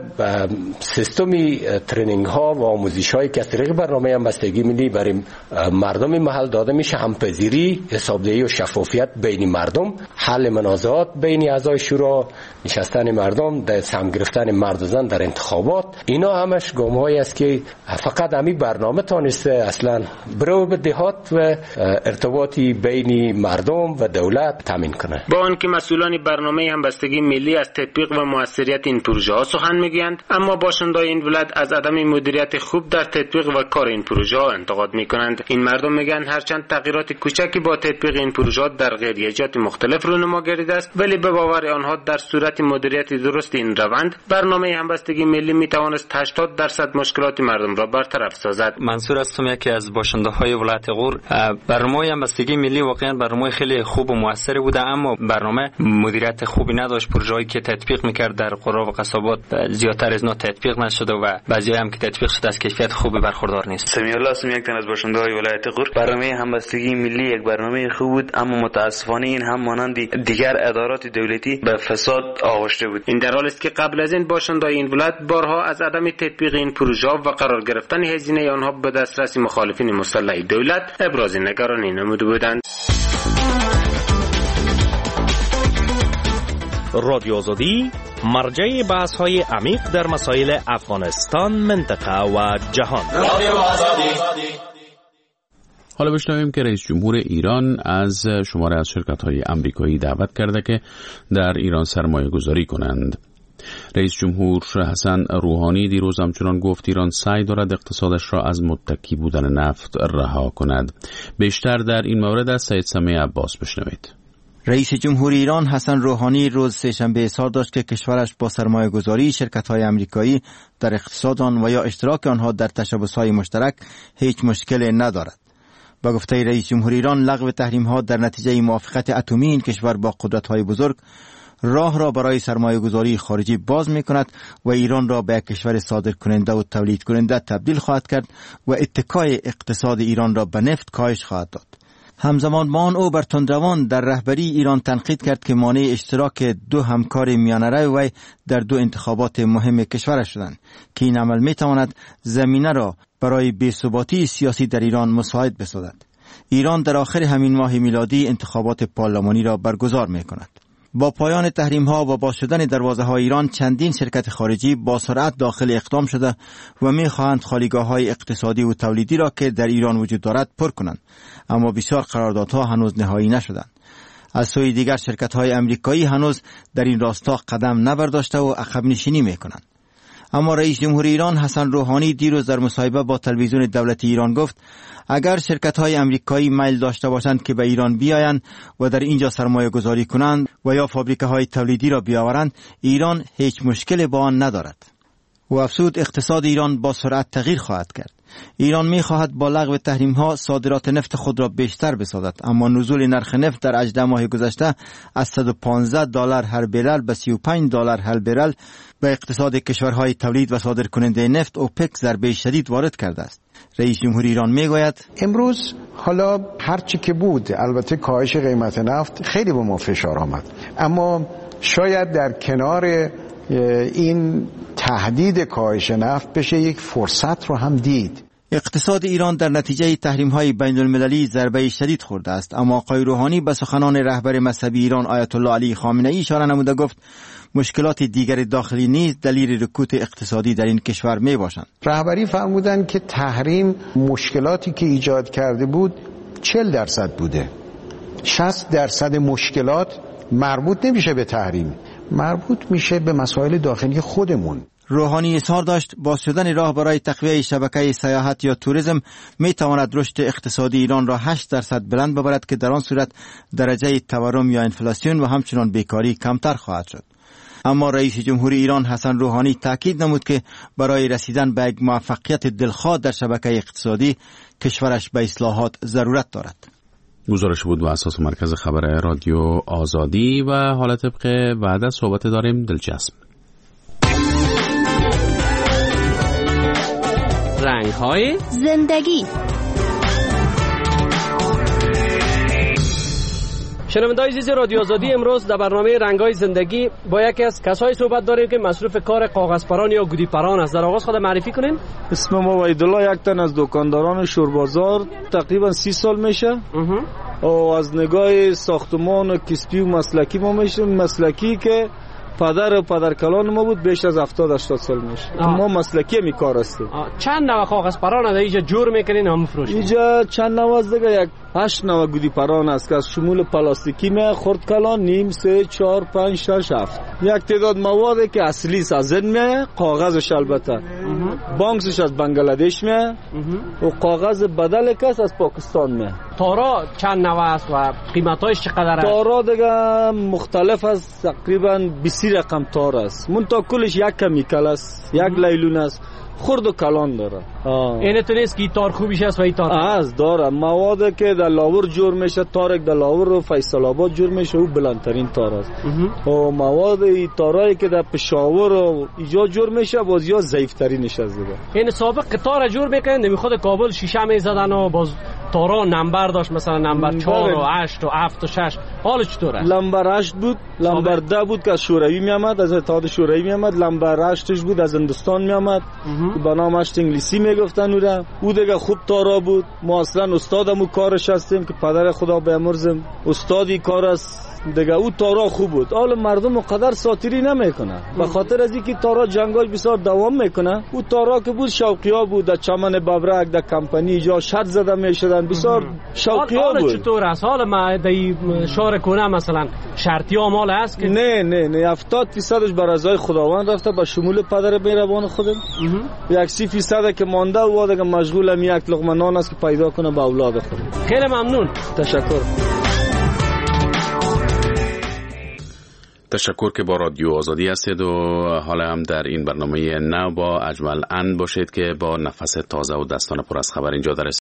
سیستمی ترینینگ ها و آموزش هایی که از طریق برنامه همبستگی ملی برای مردم محل داده میشه، همپذیری، حسابدهی و شفافیت بین مردم، حل منازعات بین اعضای شورا، نشستن مردم، در سهم گرفتن مرد و زن در انتخابات، اینا همش گام‌هایی است که فقط همین برنامه تونسته اصلا برو به دهات و ارتباطی بین مردم و دولت تامین کنه. با آنکه مسئولان برنامه همبستگی ملی از تطبیق و موثریت این پروژه ها سخن میگویند، اما باشندگان این ولایت از عدم مدیریت خوب در تطبیق و کار این پروژه ها انتقاد میکنند. این مردم میگن هرچند تغییرات کوچکی با تطبیق این پروژه در غیریجات مختلف رونما گردیده است، ولی به باور آنها در صورت مدیریت درست این روند، برنامه همبستگی ملی میتوانست 80% مشکلات مردم را برطرف سازد. منصور هستم، یکی از باشنده‌های ولایت غور. برنامه همبستگی ملی واقعا برنامه خیلی خوب و موثری بوده، اما برنامه مدیریت خوبی نداشت. پروژه‌ای که تطبیق میکرد در قرا و قصابات زیادتر از تطبیق نشده و بعضی هم که تطبیق شده از کیفیت خوبی برخوردار نیست. سمیع الله هستم، یک تن از باشنده‌های ولایت غور. برنامه همبستگی ملی یک برنامه خوب بود، اما متاسفانه این هم مانند دیگر ادارات دولتی به فساد آغشته بود. این در حالی است که قبل از این باشندگان این ولایت بارها از عدم تطبیق این پروژه و قرار گرفتن هزینه آنها به دسترس مخالفین مسلح دولت ابراز نگرانی نموده بودند. رادیو آزادی، مرجع بحث‌های عمیق در مسائل افغانستان، منطقه و جهان. رادیو آزادی. حالا بشنویم که رئیس جمهور ایران از شماره از شرکت‌های آمریکایی دعوت کرده که در ایران سرمایه گذاری کنند. رئیس جمهور حسن روحانی دیروز همچنان گفت ایران سعی دارد اقتصادش را از متکی بودن نفت رها کند. بیشتر در این مورد از سید سمیع عباس بشنوید. رئیس جمهور ایران حسن روحانی روز سه‌شنبه اظهار داشت که کشورش با سرمایه گذاری شرکت‌های آمریکایی در اقتصاد آن و یا اشتراک آنها در تشبث‌های مشترک هیچ مشکلی ندارد. با گفته رئیس جمهور ایران، لغو تحریم‌ها در نتیجه موافقت اتمی این کشور با قدرت‌های بزرگ راه را برای سرمایه گذاری خارجی باز می کند و ایران را به یک کشور صادر کننده و تولید کننده تبدیل خواهد کرد و اتکای اقتصاد ایران را به نفت کاهش خواهد داد. همزمان با آن او بر تندروان در رهبری ایران تنقید کرد که مانع اشتراک دو همکار میانه وی در دو انتخابات مهم کشور شدند که این عمل می تواند زمینه را برای بی‌ثباتی سیاسی در ایران مساعد بسازد. ایران در آخر همین ماه میلادی انتخابات پارلمانی را برگزار می کند. با پایان تحریم‌ها و باز شدن دروازه‌های ایران، چندین شرکت خارجی با سرعت داخل اقدام شده و می‌خواهند خالیگاه‌های اقتصادی و تولیدی را که در ایران وجود دارد پر کنند، اما بسیار قراردادها هنوز نهایی نشدند. از سوی دیگر شرکت‌های آمریکایی هنوز در این راستا قدم نبرداشته و عقب نشینی می‌کنند. اما رئیس جمهور ایران حسن روحانی دیروز در مصاحبه با تلویزیون دولتی ایران گفت اگر شرکت‌های آمریکایی میل داشته باشند که به ایران بیایند و در اینجا سرمایه گذاری کنند و یا فابریکه‌های تولیدی را بیاورند، ایران هیچ مشکلی با آن ندارد. و افزود اقتصاد ایران با سرعت تغییر خواهد کرد. ایران می‌خواهد با لغو تحریم‌ها صادرات نفت خود را بیشتر بسازد، اما نزول نرخ نفت در 18 ماه گذشته از $115 هر برل به $35 هر برل به اقتصاد کشورهای تولید و صادر کننده نفت اوپک ضربه شدید وارد کرده است. رئیس جمهور ایران میگوید امروز حالا هر چی که بود، البته کاهش قیمت نفت خیلی به ما فشار آمد، اما شاید در کنار این تهدید کاهش نفت بشه یک فرصت رو هم دید. اقتصاد ایران در نتیجه تحریم‌های بین‌المللی ضربه شدید خورده است، اما آقای روحانی به سخنان رهبر مذهبی ایران آیت الله علی خامنه‌ای اشاره نموده گفت مشکلات دیگر داخلی نیز دلیل رکود اقتصادی در این کشور می باشند. رهبری فرمودند که تحریم مشکلاتی که ایجاد کرده بود 40% بوده. 60% مشکلات مربوط نمیشه به تحریم، مربوط میشه به مسائل داخلی خودمون. روحانی اظهار داشت باز شدن راه برای تقویت شبکه سیاحت یا توریسم می تواند رشد اقتصادی ایران را 8% بلند ببرد که در آن صورت درجه تورم یا انفلاسیون و همچنان بیکاری کمتر خواهد شد. اما رئیس جمهور ایران حسن روحانی تاکید نمود که برای رسیدن به یک موفقیت دلخواه در شبکه اقتصادی کشورش به اصلاحات ضرورت دارد. گزارش بود با اساس مرکز خبر رادیو آزادی و حالا طبق وعده صحبت داریم دلچسب. رنگ‌های زندگی. شنونده‌های عزیز رادیو آزادی، امروز در برنامه رنگ‌های زندگی با یکی از کسایی صحبت داریم که مصروف کار کاغذپران یا گودیپران است. در آغاز خود معرفی کنین. اسم ما وحیدالله، یک تن از دکانداران شوربازار، تقریبا 30 سال میشه. و از نگاه ساختمان و کسبی و مسلکی ما میشه، مسلکی که پدر و پدرکلان ما بود، بیش از 70-80 سال میشه. ما مسلکی می کار هستیم. چند نوع کاغذپران در اینجا جور میکنین هم میفروشین؟ اینجا چند نوع است دیگه، یک 8 نوع گودی پران است که از شمول پلاستیکی می خرد کلان، نیم، 3، 4، 5، 6، 7. یک تعداد موادی که اصلی از هند می، کاغذش البته بانکسش از بنگلادش می و کاغذ بدل کس از پاکستان می. تارا چند نوع است و قیمتایش چقدر است؟ تارا دیگه مختلف است، تقریبا 20 رقم تار است. منتها کلش یک کمیکل است، یک لیلون است، خرد و کلان داره. اینه تو نیست که تار خوبیش است و این تار است داره. مواد که در لاور جور میشه، تارک در لاور و فیصل آباد جور میشه، او بلندترین تار است. و مواد تارایی که در پشاور و اینجا جور میشه باز یا ضعیفترینش است دیگه. این سابق تار جور میکنن نمی خود کابل شیشه میزدن و باز تارا نمبر داشت، مثلا نمبر 4 و 8 و 7 و 6. حالا چطوره؟ نمبر 8 بود، نمبر 10 بود که از شوروی می آمد، از اتحاد شوروی می آمد. نمبر 8ش بود از هندوستان می آمد، به نامش انگلیسی میگفتن او دیگه خوب تارا بود. ما اصلا استادمو کارش هستیم که پدر خدا بیامرزم استادی کار است دیگه. او تارا خوب بود. حالا مردم مقدر ساتیری نمیکنه به خاطر از اینکه تارا جنگای بسیار دوام میکنه. او تارا که بود شوقیا بود، در چمن ببرک در کمپانی جا شرط زده میشدن، بسیار شوقیا بود. حالا چطور است؟ حالا ما در شهر کنه مثلا شرطی مال است که نه 70% بر رضای خداوند رفته به شمول پدر مهربان خودم. 30% که مانده و دیگه مشغولم یک لقمه نان است که پیدا کنه به اولاد خود. خیلی ممنون. تشکر. تشکر که با رادیو آزادی هستید و حالا هم در این برنامه نو با اجمل اند باشید که با نفس تازه و دستان پر از خبر اینجا در